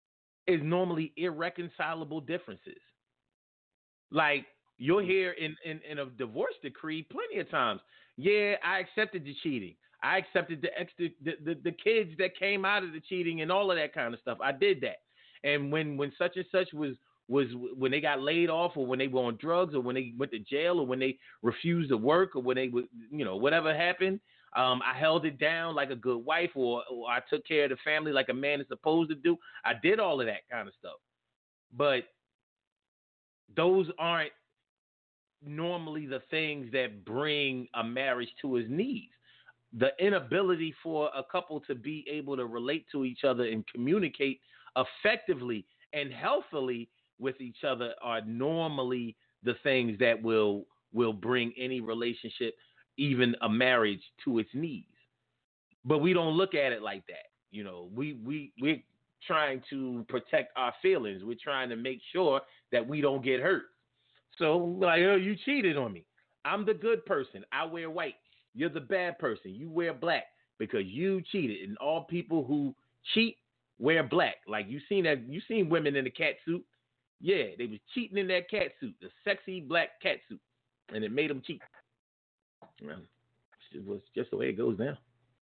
is normally irreconcilable differences. Like you'll hear in, in, in a divorce decree plenty of times. Yeah, I accepted the cheating. I accepted the, ex- the, the the kids that came out of the cheating and all of that kind of stuff. I did that. And when, when such and such was was when they got laid off, or when they were on drugs, or when they went to jail, or when they refused to work, or when they would, you know, whatever happened, um, I held it down like a good wife, or, or I took care of the family like a man is supposed to do. I did all of that kind of stuff. But those aren't normally the things that bring a marriage to its knees. The inability for a couple to be able to relate to each other and communicate effectively and healthily with each other are normally the things that will will bring any relationship, even a marriage, to its knees. But we don't look at it like that. You know, we we we're trying to protect our feelings. We're trying to make sure that we don't get hurt. So, like, oh, you cheated on me. I'm the good person. I wear white. You're the bad person. You wear black because you cheated. And all people who cheat wear black. Like you seen that. You seen women in a cat suit. Yeah, they was cheating in that cat suit, the sexy black cat suit, and it made them cheat. Well, it was just the way it goes now.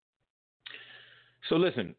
So listen,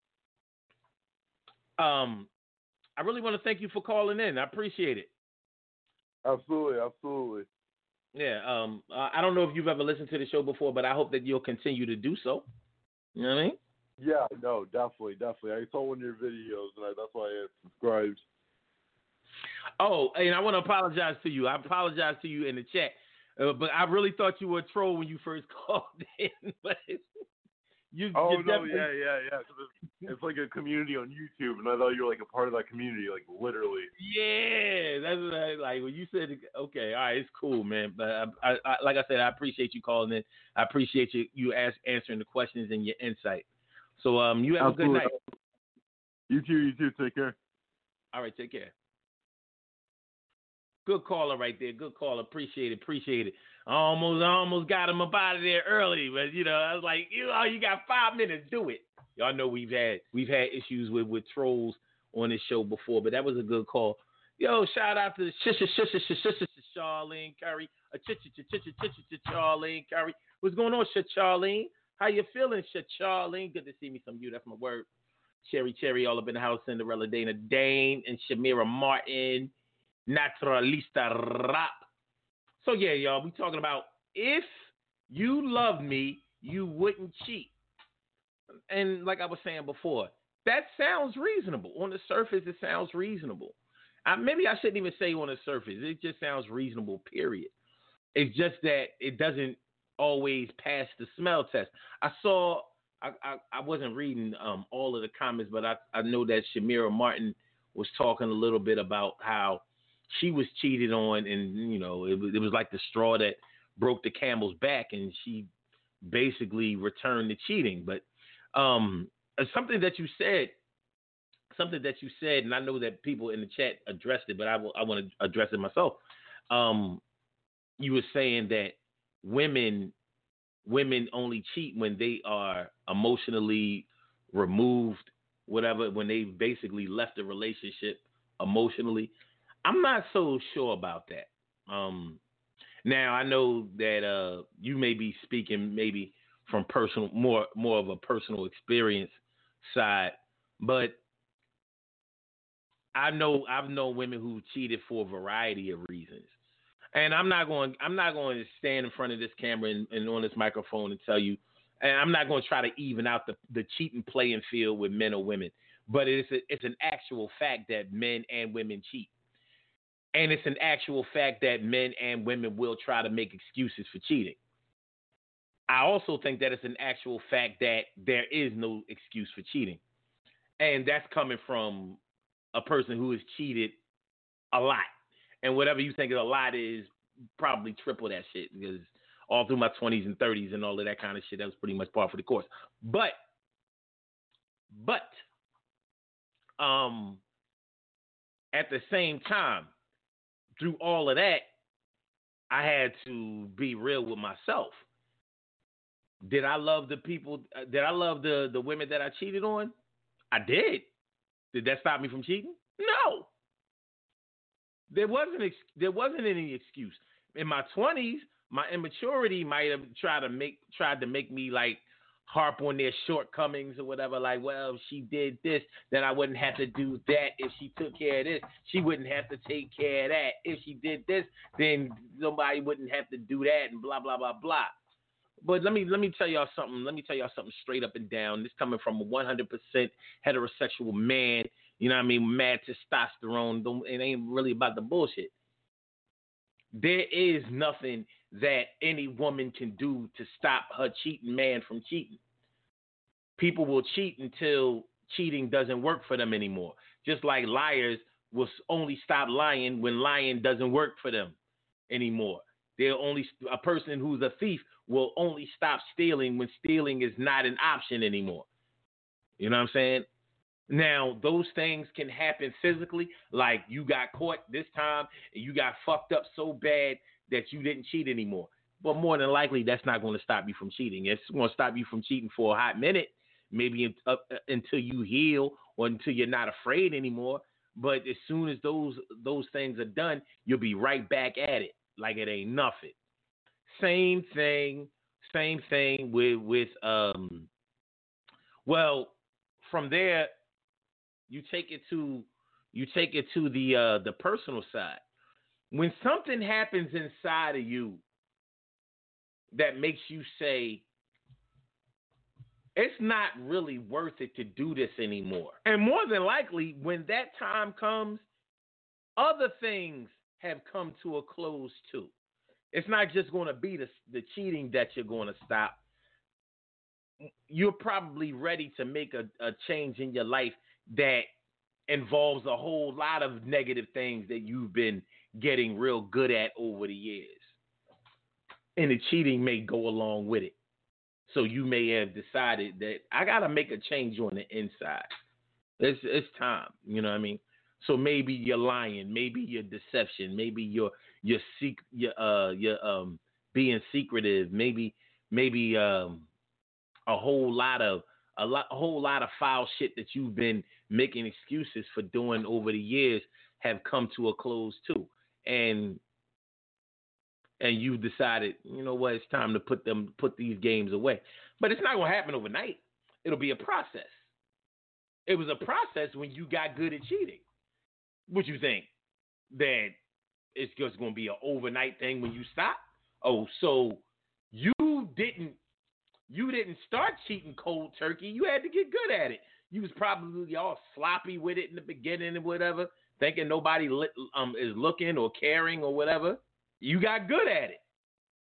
um, I really want to thank you for calling in. I appreciate it. Absolutely, absolutely. Yeah, um, I don't know if you've ever listened to the show before, but I hope that you'll continue to do so. You know what I mean? Yeah, no, definitely, definitely. I saw one of your videos, and I, that's why I subscribed. Oh, and I want to apologize to you. I apologize to you in the chat, uh, but I really thought you were a troll when you first called in. But you, oh you no, yeah, yeah, yeah. It's, it's like a community on YouTube, and I thought you were like a part of that community, like literally. Yeah, that's what I, like when you said. Okay, all right, it's cool, man. But I, I, I, like I said, I appreciate you calling in. I appreciate you you ask, answering the questions and your insight. So um, you have Absolutely. a good night. You too. You too. Take care. All right, take care. Good caller right there. Good caller. Appreciate it. Appreciate it. I almost, I almost got him up out of there early, but you know, I was like, you know, you got five minutes. Do it. Y'all know we've had we've had issues with, with trolls on this show before, but that was a good call. Yo, shout out to Charlene Curry. Charlene Curry. What's going on, Charlene? How you feeling, Charlene? Good to see me. Some of you. That's my word. Cherry Cherry all up in the house. Cinderella Dana Dane and Shamira Martin. Naturalista Rap. So yeah, y'all, we talking about if you loved me, you wouldn't cheat. And like I was saying before, that sounds reasonable. On the surface, it sounds reasonable. I, maybe I shouldn't even say on the surface. It just sounds reasonable, period. It's just that it doesn't always pass the smell test. I saw, I, I, I wasn't reading um, all of the comments, but I, I know that Shamira Martin was talking a little bit about how she was cheated on, and you know, it was, it was like the straw that broke the camel's back, and she basically returned the cheating. But um, something that you said, something that you said, and I know that people in the chat addressed it, but I will, I want to address it myself. Um, you were saying that women, women only cheat when they are emotionally removed, whatever, when they basically left the relationship emotionally. I'm not so sure about that. Um, now I know that uh, you may be speaking maybe from personal, more more of a personal experience side, but I know I've known women who cheated for a variety of reasons, and I'm not going I'm not going to stand in front of this camera and, and on this microphone and tell you, and I'm not going to try to even out the, the cheating playing field with men or women, but it's a, it's an actual fact that men and women cheat. And it's an actual fact that men and women will try to make excuses for cheating. I also think that it's an actual fact that there is no excuse for cheating. And that's coming from a person who has cheated a lot. And whatever you think is a lot is probably triple that shit, because all through my twenties and thirties and all of that kind of shit, that was pretty much par for the course. But, but, um, at the same time, through all of that, I had to be real with myself. Did I love the people? Did I love the, the women that I cheated on? I did. Did that stop me from cheating? No. There wasn't ex- there wasn't any excuse. In my twenties, my immaturity might have tried to make tried to make me like harp on their shortcomings or whatever. Like, well, if she did this, then I wouldn't have to do that. If she took care of this, she wouldn't have to take care of that. If she did this, then somebody wouldn't have to do that, and blah blah blah blah. But let me let me tell y'all something. Let me tell y'all something straight up and down. This coming from a one hundred percent heterosexual man. You know what I mean? Mad testosterone. Don't, it ain't really about the bullshit. There is nothing that any woman can do to stop her cheating man from cheating. People will cheat until cheating doesn't work for them anymore. Just like liars will only stop lying when lying doesn't work for them anymore. They'll only a person who's a thief will only stop stealing when stealing is not an option anymore. You know what I'm saying? Now, those things can happen physically, like you got caught this time and you got fucked up so bad that you didn't cheat anymore. But more than likely, that's not going to stop you from cheating. It's going to stop you from cheating for a hot minute, maybe in, uh, until you heal or until you're not afraid anymore. But as soon as those those things are done, you'll be right back at it like it ain't nothing. Same thing, same thing with with um. Well, from there. You take it to you take it to the uh, the personal side. When something happens inside of you that makes you say, it's not really worth it to do this anymore. And more than likely, when that time comes, other things have come to a close too. It's not just going to be the, the cheating that you're going to stop. You're probably ready to make a, a change in your life that involves a whole lot of negative things that you've been getting real good at over the years. And the cheating may go along with it. So you may have decided that I got to make a change on the inside. It's it's time, you know what I mean? So maybe you're lying, maybe you're deception, maybe you're you're sec- you're uh you're um being secretive, maybe maybe um a whole lot of A, lot, a whole lot of foul shit that you've been making excuses for doing over the years have come to a close too, and and you've decided, you know what, it's time to put them put these games away. But it's not going to happen overnight. It'll be a process. It was a process when you got good at cheating. What you think? That it's just going to be an overnight thing when you stop? Oh, so you didn't. You didn't start cheating cold turkey. You had to get good at it. You was probably all sloppy with it in the beginning and whatever, thinking nobody li- um, is looking or caring or whatever. You got good at it.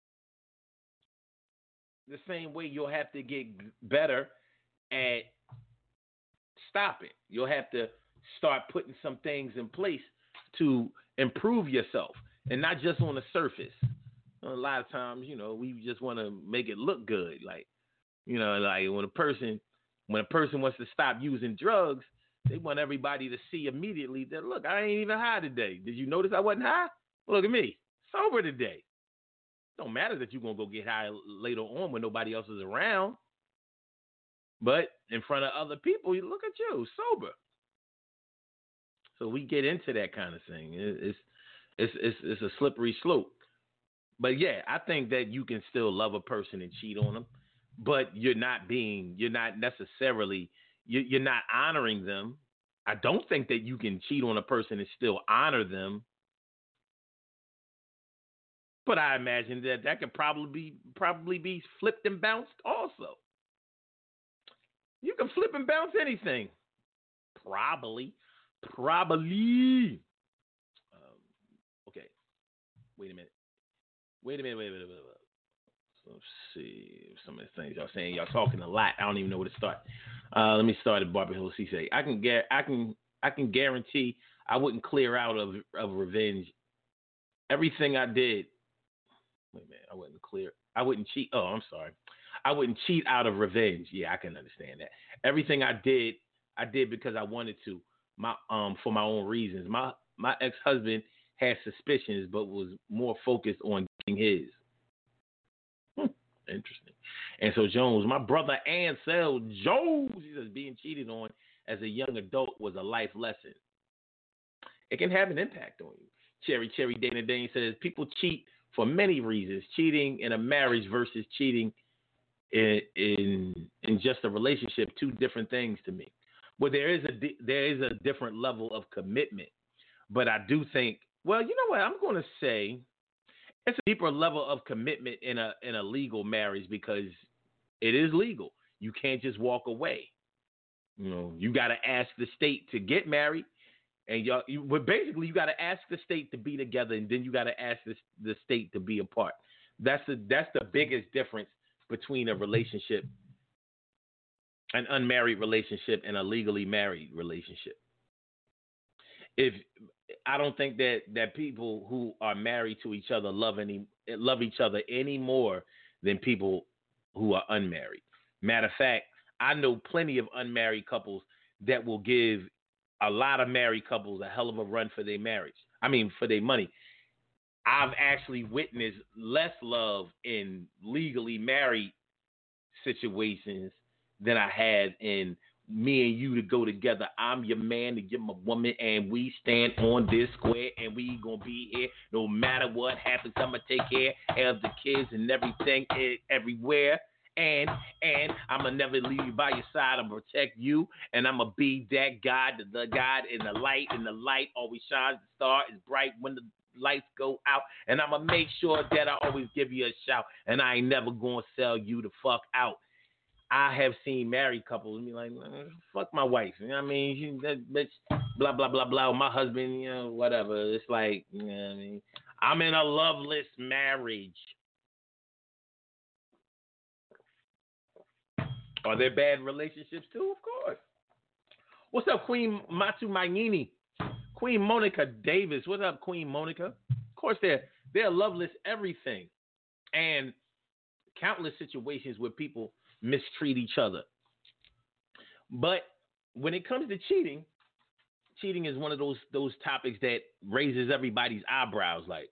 The same way you'll have to get better at stopping. You'll have to start putting some things in place to improve yourself, and not just on the surface. A lot of times, you know, we just want to make it look good, like. You know, like when a person when a person wants to stop using drugs, they want everybody to see immediately that, look, I ain't even high today. Did you notice I wasn't high? Look at me, sober today. Don't matter that you're going to go get high later on when nobody else is around. But in front of other people, you look at you, sober. So we get into that kind of thing. It's it's it's, it's a slippery slope. But yeah, I think that you can still love a person and cheat on them. But you're not being, you're not necessarily, you're not honoring them. I don't think that you can cheat on a person and still honor them. But I imagine that that could probably be, probably be flipped and bounced also. You can flip and bounce anything. Probably. Probably. Um, okay. Wait a minute. Wait a minute, wait a minute, wait a minute. Let's see some of the things y'all saying. Y'all talking a lot. I don't even know where to start. Uh, let me start at Barbara Hill C. Say, I can get, I can, I can guarantee I wouldn't clear out of of revenge. Everything I did. Wait a minute. I wouldn't clear. I wouldn't cheat. Oh, I'm sorry. I wouldn't cheat out of revenge. Yeah, I can understand that. Everything I did, I did because I wanted to. My um for my own reasons. My my ex husband had suspicions, but was more focused on getting his. Interesting. And so Jones, my brother Ansel Jones, he says being cheated on as a young adult was a life lesson. It can have an impact on you. Cherry Cherry Dana Dane says people cheat for many reasons. Cheating in a marriage versus cheating in in, in just a relationship, two different things to me. Well, there is a there is a different level of commitment, but I do think. Well, you know what? I'm going to say it's a deeper level of commitment in a in a legal marriage because it is legal. You can't just walk away. You know, you got to ask the state to get married. And y'all, you, but basically, you got to ask the state to be together, and then you got to ask the, the state to be apart. That's the that's the biggest difference between a relationship, an unmarried relationship, and a legally married relationship. If I don't think that, that people who are married to each other love any love each other any more than people who are unmarried. Matter of fact, I know plenty of unmarried couples that will give a lot of married couples a hell of a run for their marriage. I mean, for their money. I've actually witnessed less love in legally married situations than I had in me and you to go together. I'm your man and you're my woman, and we stand on this square, and we gonna be here no matter what happens. I'm gonna take care of the kids and everything everywhere. And and I'm going to never leave you by your side. I'm going to protect you. And I'm going to be that God, the, the God in the light. And the light always shines. The star is bright when the lights go out. And I'm going to make sure that I always give you a shout. And I ain't never going to sell you the fuck out. I have seen married couples be like, fuck my wife. You know what I mean? She, that bitch, blah, blah, blah, blah. My husband, you know, whatever. It's like, you know what I mean? I'm in a loveless marriage. Are there bad relationships too? Of course. What's up, Queen Matu Magnini? Queen Monica Davis. What's up, Queen Monica? Of course, they're they're loveless everything. And countless situations where people mistreat each other. But when it comes to cheating, cheating is one of those those topics that raises everybody's eyebrows. Like,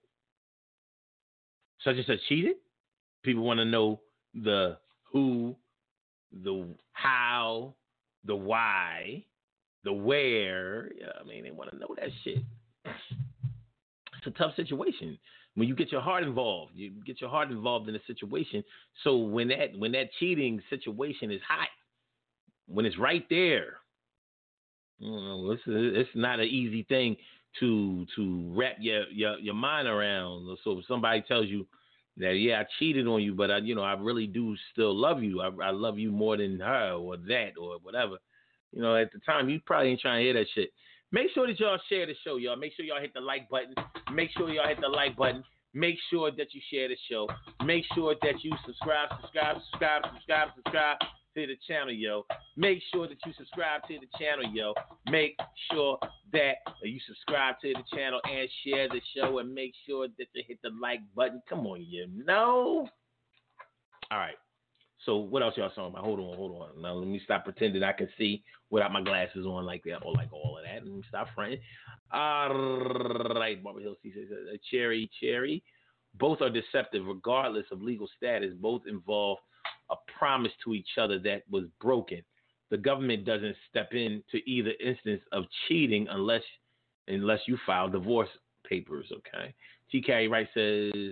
such and such cheated? People want to know the who, the how, the why, the where. Yeah, I mean, they want to know that shit. It's a tough situation when you get your heart involved. You get your heart involved in a situation. So when that when that cheating situation is hot, when it's right there, you know, it's it's not an easy thing to to wrap your your, your mind around. So if somebody tells you that, yeah, I cheated on you, but I, you know, I really do still love you. I, I love you more than her or that or whatever. You know, at the time, you probably ain't trying to hear that shit. Make sure that y'all share the show, y'all. Make sure y'all hit the like button. Make sure y'all hit the like button. Make sure that you share the show. Make sure that you subscribe, subscribe, subscribe, subscribe, subscribe to the channel, yo. Make sure that you subscribe to the channel, yo. Make sure that you subscribe to the channel and share the show, and make sure that you hit the like button. Come on, you know. All right. So what else y'all talking about? Hold on, hold on. Now let me stop pretending I can see without my glasses on like that or like all of that. Let me stop fronting. All right, Barbara Hill C says, uh, Cherry, Cherry. Both are deceptive regardless of legal status. Both involve a promise to each other that was broken. The government doesn't step in to either instance of cheating unless unless you file divorce papers, okay? T K Wright says,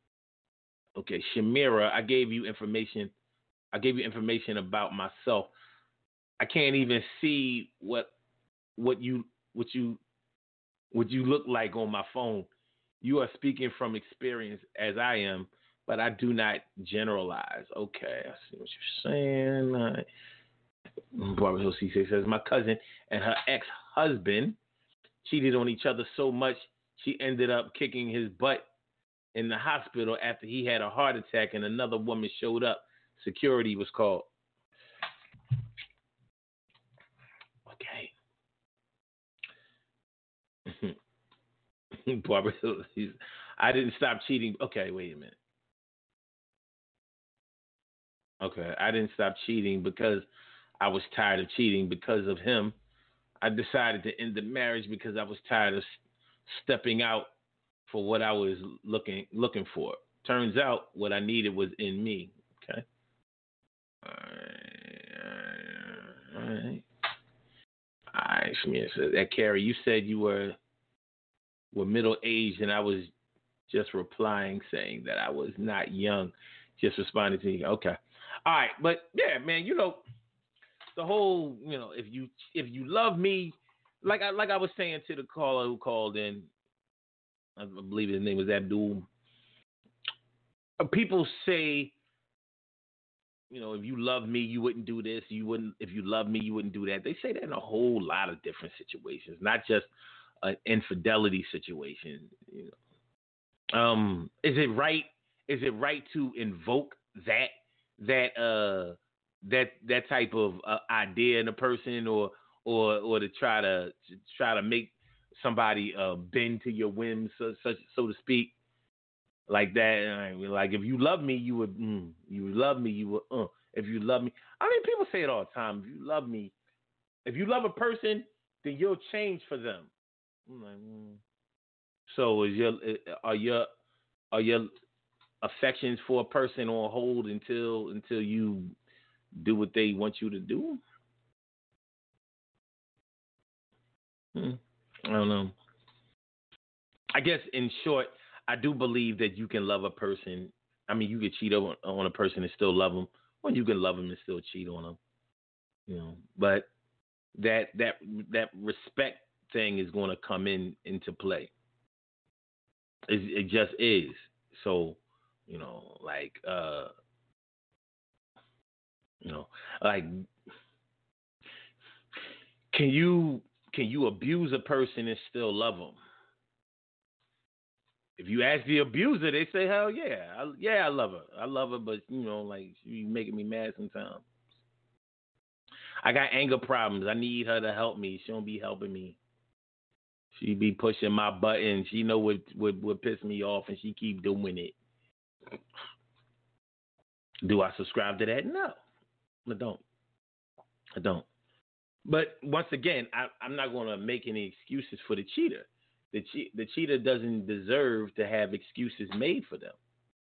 okay, Shamira, I gave you information. I gave you information about myself. I can't even see what what you what you what you look like on my phone. You are speaking from experience as I am, but I do not generalize. Okay, I see what you're saying. All right. Barbara Hill C says, my cousin and her ex-husband cheated on each other so much she ended up kicking his butt in the hospital after he had a heart attack and another woman showed up. Security was called. Okay. Barbara, I didn't stop cheating. Okay, wait a minute. Okay, I didn't stop cheating because I was tired of cheating because of him. I decided to end the marriage because I was tired of stepping out for what I was looking looking for. Turns out what I needed was in me. Okay. All right. All right. right, Shmir. So that Carrie, you said you were were middle aged, and I was just replying saying that I was not young. Just responding to you. Okay. All right, but yeah, man, you know, the whole, you know, if you if you love me, like I like I was saying to the caller who called in, I believe his name was Abdul. People say, you know, if you love me, you wouldn't do this. You wouldn't. If you love me, you wouldn't do that. They say that in a whole lot of different situations, not just an infidelity situation. You know, um, is it right? Is it right to invoke that that uh that that type of uh, idea in a person, or or or to try to, to try to make somebody uh, bend to your whims, so, such so to speak, like that? Like, if you love me, you would. Mm, you would love me, you would. Uh, if you love me, I mean, people say it all the time. If you love me, if you love a person, then you'll change for them. I'm like, mm. So is your are your are your affections for a person on hold until until you do what they want you to do? Hmm. I don't know. I guess in short, I do believe that you can love a person. I mean, you could cheat on, on a person and still love them, or you can love them and still cheat on them. You know, but that that that respect thing is going to come in into play. It, it just is. So, you know, like, uh, you know, like, can you can you abuse a person and still love them? If you ask the abuser, they say, "Hell yeah, I, yeah, I love her. I love her, but you know, like, she making me mad sometimes. I got anger problems. I need her to help me. She don't be helping me. She be pushing my buttons. She know what what what piss me off, and she keep doing it." Do I subscribe to that? No, I don't. I don't. But once again, I, I'm not going to make any excuses for the cheater. The che- the cheater doesn't deserve to have excuses made for them.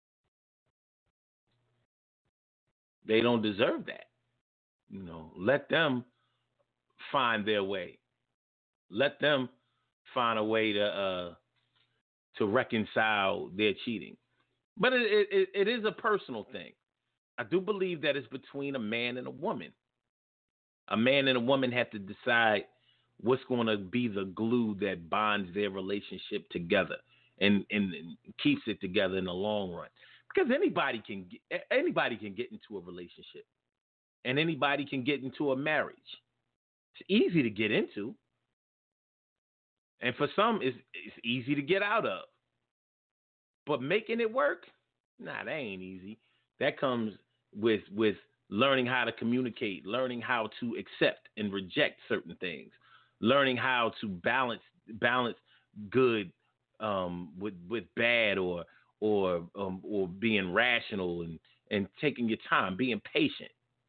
They don't deserve that. You know, let them find their way. Let them find a way to uh, to reconcile their cheating. But it, it it is a personal thing. I do believe that it's between a man and a woman. A man and a woman have to decide what's going to be the glue that bonds their relationship together and, and, and keeps it together in the long run. Because anybody can get, anybody can get into a relationship, and anybody can get into a marriage. It's easy to get into, and for some, it's it's easy to get out of. But making it work, nah, that ain't easy. That comes with with learning how to communicate, learning how to accept and reject certain things, learning how to balance balance good um, with with bad, or or um, or being rational, and, and taking your time, being patient.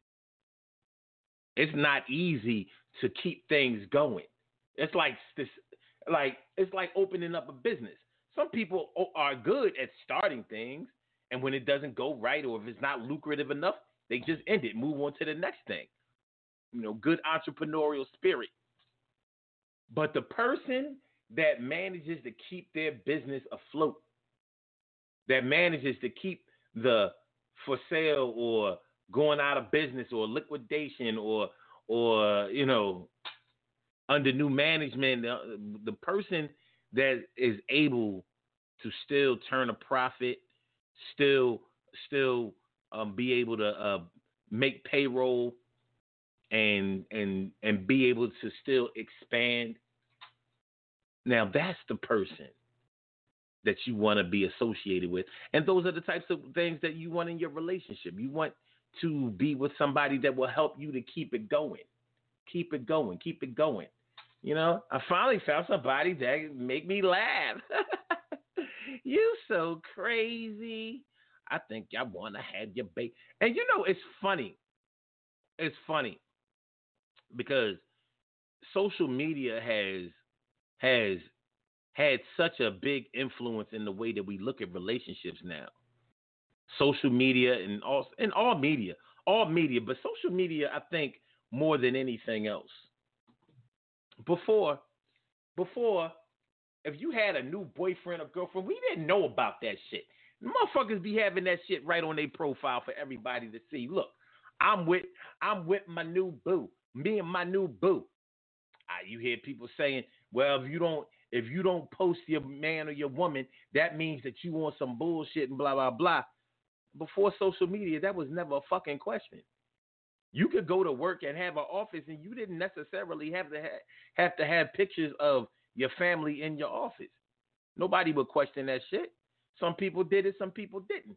It's not easy to keep things going. It's like this, like it's like opening up a business. Some people are good at starting things, and when it doesn't go right, or if it's not lucrative enough, they just end it, move on to the next thing. You know, good entrepreneurial spirit. But the person that manages to keep their business afloat, that manages to keep the for sale or going out of business or liquidation, or or you know, under new management, the, the person that is able to still turn a profit, still still um, be able to uh, make payroll, and and and be able to still expand. Now that's the person that you want to be associated with, and those are the types of things that you want in your relationship. You want to be with somebody that will help you to keep it going, keep it going, keep it going. You know, I finally found somebody that make me laugh. You so crazy. I think I want to have your baby. And you know, it's funny. It's funny because social media has has had such a big influence in the way that we look at relationships now. Social media and all and all media, all media, but social media, I think more than anything else. before, before, if you had a new boyfriend or girlfriend, we didn't know about that shit. Motherfuckers be having that shit right on their profile for everybody to see. Look, I'm with, I'm with my new boo. Me and my new boo. Uh, you hear people saying, well, if you don't, if you don't post your man or your woman, that means that you want some bullshit and blah blah blah. Before social media, that was never a fucking question. You could go to work and have an office, and you didn't necessarily have to ha- have to have pictures of your family in your office. Nobody would question that shit. Some people did it, some people didn't.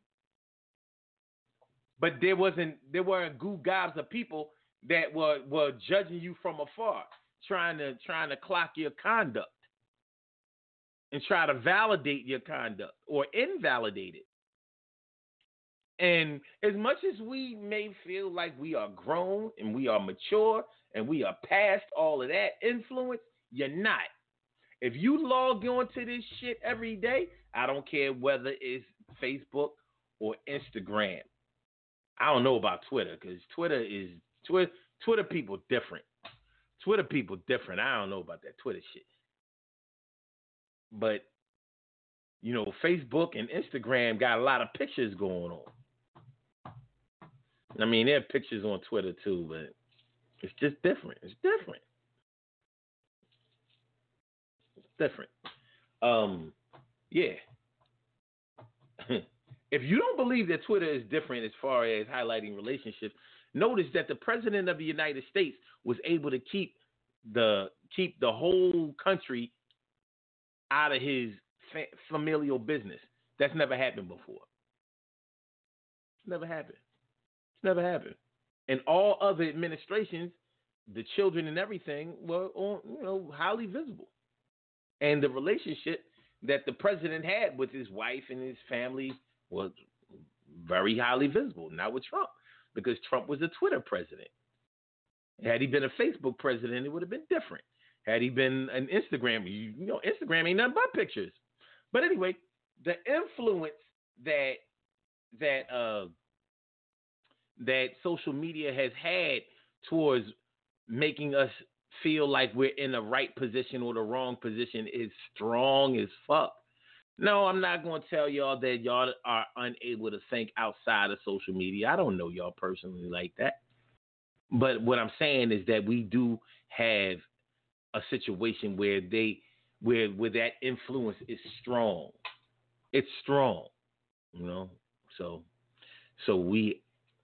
But there wasn't, there weren't goo gobs of people that were were judging you from afar, trying to trying to clock your conduct and try to validate your conduct or invalidate it. And as much as we may feel like we are grown and we are mature and we are past all of that influence, you're not. If you log on to this shit every day, I don't care whether it's Facebook or Instagram. I don't know about Twitter because Twitter is Twitter. Twitter people different. Twitter people different. I don't know about that Twitter shit. But you know, Facebook and Instagram got a lot of pictures going on. I mean, there are pictures on Twitter too, but it's just different. It's different. It's different. Um, yeah. If you don't believe that Twitter is different as far as highlighting relationships, notice that the president of the United States was able to keep the keep the whole country out of his fa- familial business. That's never happened before. It's never happened. It's never happened. And all other administrations, the children and everything were on, you know, highly visible. And the relationship that the president had with his wife and his family was very highly visible. Not with Trump, because Trump was a Twitter president. Had he been a Facebook president, it would have been different. Had he been an Instagram, you, you know, Instagram ain't nothing but pictures. But anyway, the influence that that uh, that social media has had towards making us feel like we're in the right position or the wrong position is strong as fuck. No, I'm not going to tell y'all that y'all are unable to think outside of social media. I don't know y'all personally like that. But what I'm saying is that we do have a situation where they, where where that influence is strong. It's strong, you know. So, so we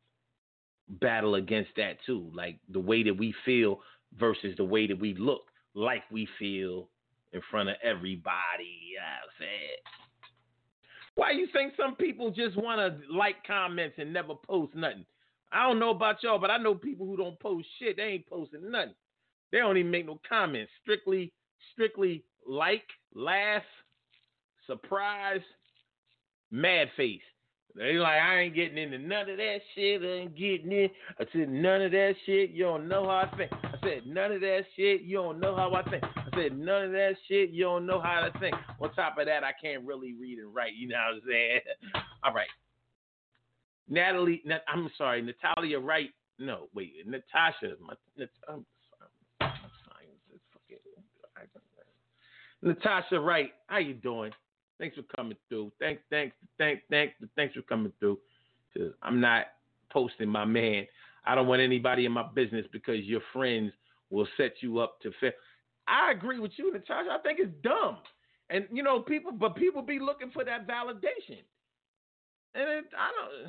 battle against that too, like the way that we feel versus the way that we look like we feel in front of everybody. You know what I'm saying? Why you think some people just want to like comments and never post nothing? I don't know about y'all, but I know people who don't post shit. They ain't posting nothing. They don't even make no comments. Strictly, strictly like, laugh, surprise, mad face. They like, I ain't getting into none of that shit. I ain't getting in. I said, none of that shit. You don't know how I think. I said, none of that shit. You don't know how I think. I said, none of that shit. You don't know how to think. On top of that, I can't really read and write. You know what I'm saying? All right. Natalie, I'm sorry, Natalia Wright. No, wait, Natasha. My, I'm sorry, I'm sorry. It's fucking, Natasha Wright, how you doing? Thanks for coming through. Thanks, thanks, thanks, thanks, thanks for coming through. I'm not posting my man. I don't want anybody in my business because your friends will set you up to fail. I agree with you, Natasha. I think it's dumb. And, you know, people, but people be looking for that validation. And it, I don't,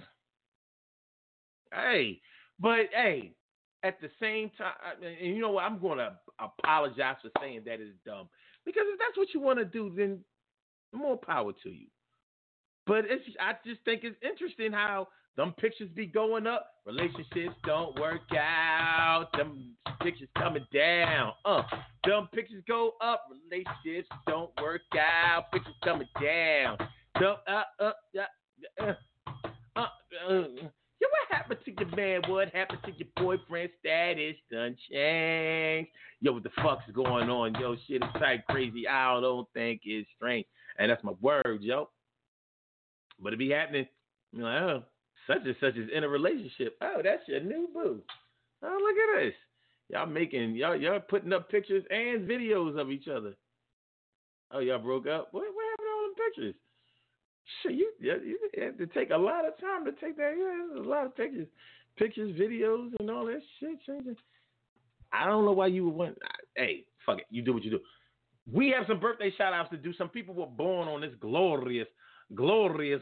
hey, but hey, at the same time, and you know what, I'm going to apologize for saying that is dumb. Because if that's what you want to do, then more power to you. But it's, I just think it's interesting how them pictures be going up. Relationships don't work out. Them pictures coming down. Uh, them pictures go up. Relationships don't work out. Pictures coming down. Dump, uh, uh, uh, uh, uh, uh. Yo, what happened to your man? What happened to your boyfriend? Status done changed. Yo, what the fuck's going on? Yo, shit is type crazy. I don't think it's strange. And that's my word, yo. But it be happening. You're like, oh, such and such is in a relationship. Oh, that's your new boo. Oh, look at this. Y'all making y'all y'all putting up pictures and videos of each other. Oh, y'all broke up. What what happened to all them pictures? Shit, you you, you had to take a lot of time to take that. Yeah, there's a lot of pictures, pictures, videos, and all that shit. Changing. I don't know why you would want. Hey, fuck it. You do what you do. We have some birthday shout outs to do. Some people were born on this glorious, glorious,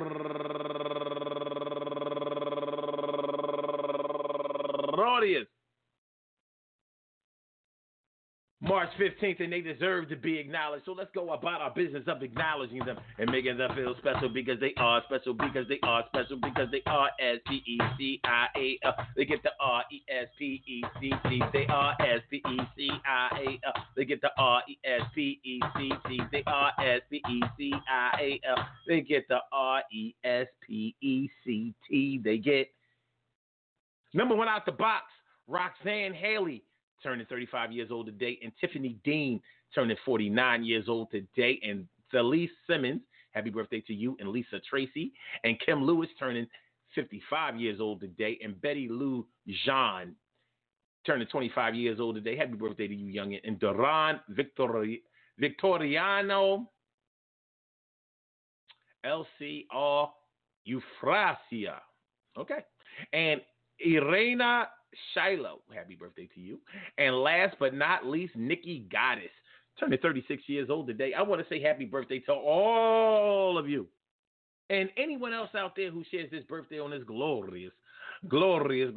glorious March fifteenth, and they deserve to be acknowledged. So let's go about our business of acknowledging them and making them feel special because they are special, because they are special, because they are S P E C I A L. They get the R E S P E C C. They are S P E C I A L. They get the R E S P E C C. They are S P E C I A L. They get the R E S P E C T. They get number one out the box, Roxanne Haley, turning thirty-five years old today, and Tiffany Dean turning forty-nine years old today, and Felice Simmons, happy birthday to you, and Lisa Tracy, and Kim Lewis turning fifty-five years old today, and Betty Lou Jean turning twenty-five years old today, happy birthday to you, youngin', and Duran Victori- Victoriano L C R Euphrasia, okay, and Irena Shiloh, happy birthday to you. And last but not least, Nikki Goddess, turning thirty-six years old today. I want to say happy birthday to all of you. And anyone else out there who shares this birthday on this glorious, glorious,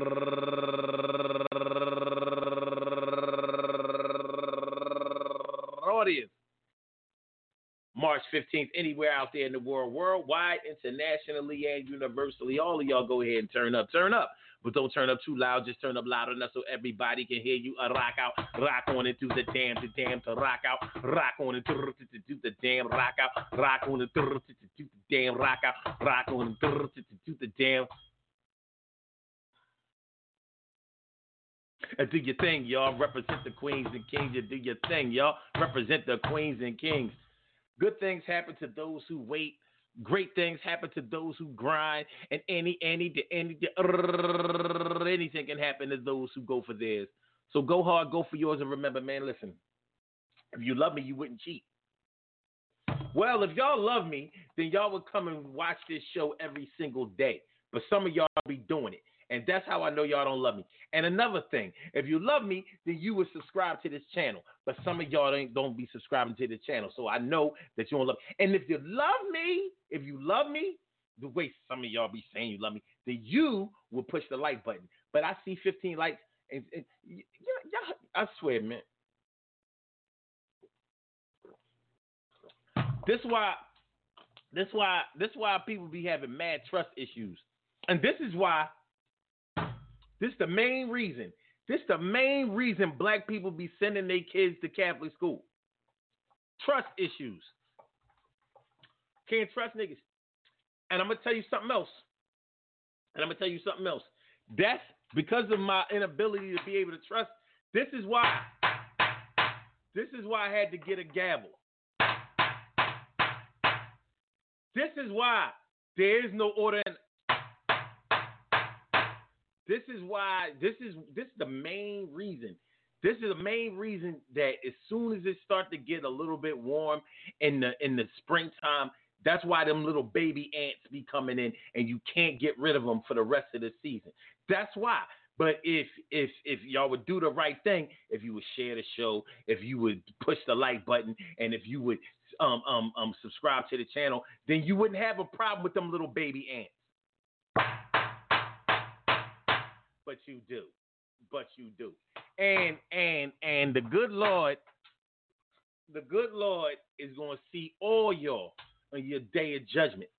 glorious March fifteenth, anywhere out there in the world, worldwide, internationally, and universally. All of y'all go ahead and turn up. Turn up. But don't turn up too loud. Just turn up loud enough so everybody can hear you. Uh, rock out. Rock on into the damn, the damn, to rock out. Rock on into the damn, rock out. Rock on into the damn, rock out. Rock on into the damn. And do your thing, y'all. Represent the queens and kings. You do your thing, y'all. Represent the queens and kings. Good things happen to those who wait. Great things happen to those who grind. And any, any, any, anything can happen to those who go for theirs. So go hard, go for yours, and remember, man, listen. If you love me, you wouldn't cheat. Well, if y'all love me, then y'all would come and watch this show every single day. But some of y'all be doing it. And that's how I know y'all don't love me. And another thing, if you love me, then you would subscribe to this channel. But some of y'all ain't, don't be subscribing to the channel. So I know that you don't love me. And if you love me, if you love me, the way some of y'all be saying you love me, then you will push the like button. But I see fifteen likes. And, and y- y- I swear, man. This why, this why, this why people be having mad trust issues. And this is why. This is the main reason. This is the main reason black people be sending their kids to Catholic school. Trust issues. Can't trust niggas. And I'm going to tell you something else. And I'm going to tell you something else. That's because of my inability to be able to trust. This is why. This is why I had to get a gavel. This is why there is no order in. This is why, this is this is the main reason. This is the main reason that as soon as it starts to get a little bit warm in the in the springtime, that's why them little baby ants be coming in and you can't get rid of them for the rest of the season. That's why. But if if if y'all would do the right thing, if you would share the show, if you would push the like button, and if you would um um um subscribe to the channel, then you wouldn't have a problem with them little baby ants. But you do. But you do. And and and the good Lord, the good Lord is going to see all y'all on your day of judgment.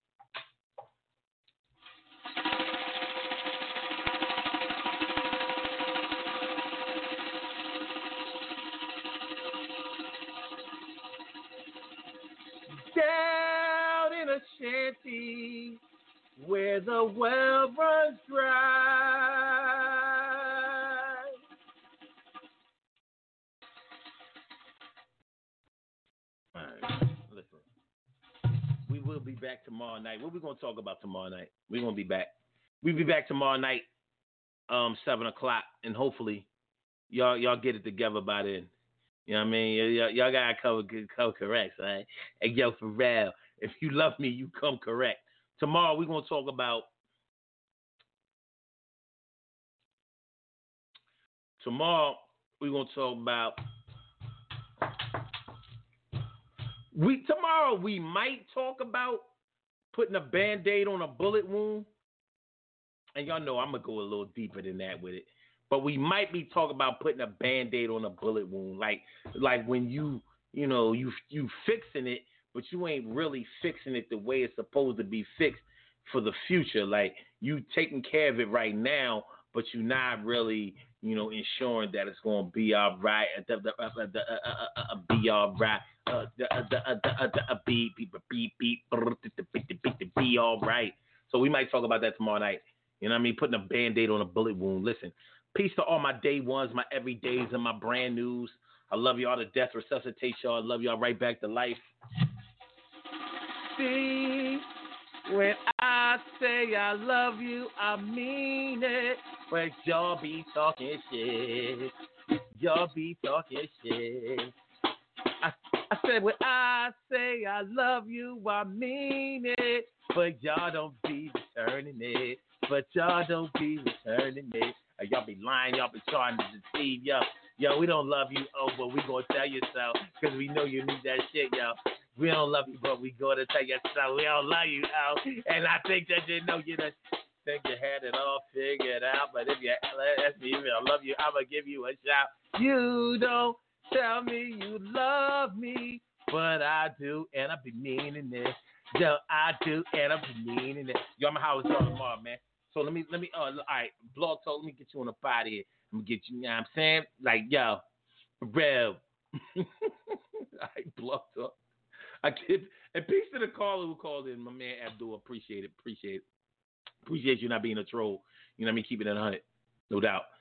Down in a shanty where the well runs dry. All right, listen. We will be back tomorrow night. What are we going to talk about tomorrow night? We're going to be back. We'll be back tomorrow night, um, seven o'clock, and hopefully y'all y'all get it together by then. You know what I mean? Y- y- y'all gotta come, come correct, right? And yo, for real, if you love me, you come correct. Tomorrow we're gonna talk about. Tomorrow we're gonna talk about. We tomorrow we might talk about putting a band-aid on a bullet wound. And y'all know I'm gonna go a little deeper than that with it. But we might be talking about putting a band-aid on a bullet wound. Like like when you you know, you you fixing it, but you ain't really fixing it the way it's supposed to be fixed for the future. Like you taking care of it right now, but you're not really, you know, ensuring that it's gonna be all right. Uh, uh, uh, uh, uh, uh, Be all right. Uh, uh, uh, uh, uh, uh, Beep beep beep beep. Be all right. So we might talk about that tomorrow night. You know what I mean? Putting a band-aid on a bullet wound. Listen, peace to all my day ones, my everydays, and my brand news. I love y'all to death. Resuscitate y'all. I love y'all right back to life. See, when I say I love you, I mean it. But y'all be talking shit. Y'all be talking shit. I, I said when I say I love you, I mean it. But y'all don't be returning it. But y'all don't be returning it. Uh, y'all be lying. Y'all be trying to deceive. Yo, yo, we don't love you. Oh, but we gonna tell you so. Because we know you need that shit, yo. We don't love you, but we gonna tell you so. We don't love you, oh. And I think that you know you done think you had it all figured out. But if you ask me if I love you, I'm gonna give you a shout. You don't tell me you love me, but I do, and I be meaning it. Yo, I do, and I be meaning it. Yo, I'm gonna holler y'all tomorrow, man. So let me, let me, uh, all right, Blog Talk, let me get you on the body here. I'm gonna get you, you know what I'm saying? Like, yo, Rev. All right, Blog Talk. I get, and peace to the caller who called in, my man Abdul. Appreciate it, appreciate it. Appreciate you not being a troll. You know what I mean? Keep it in a hundred, no doubt.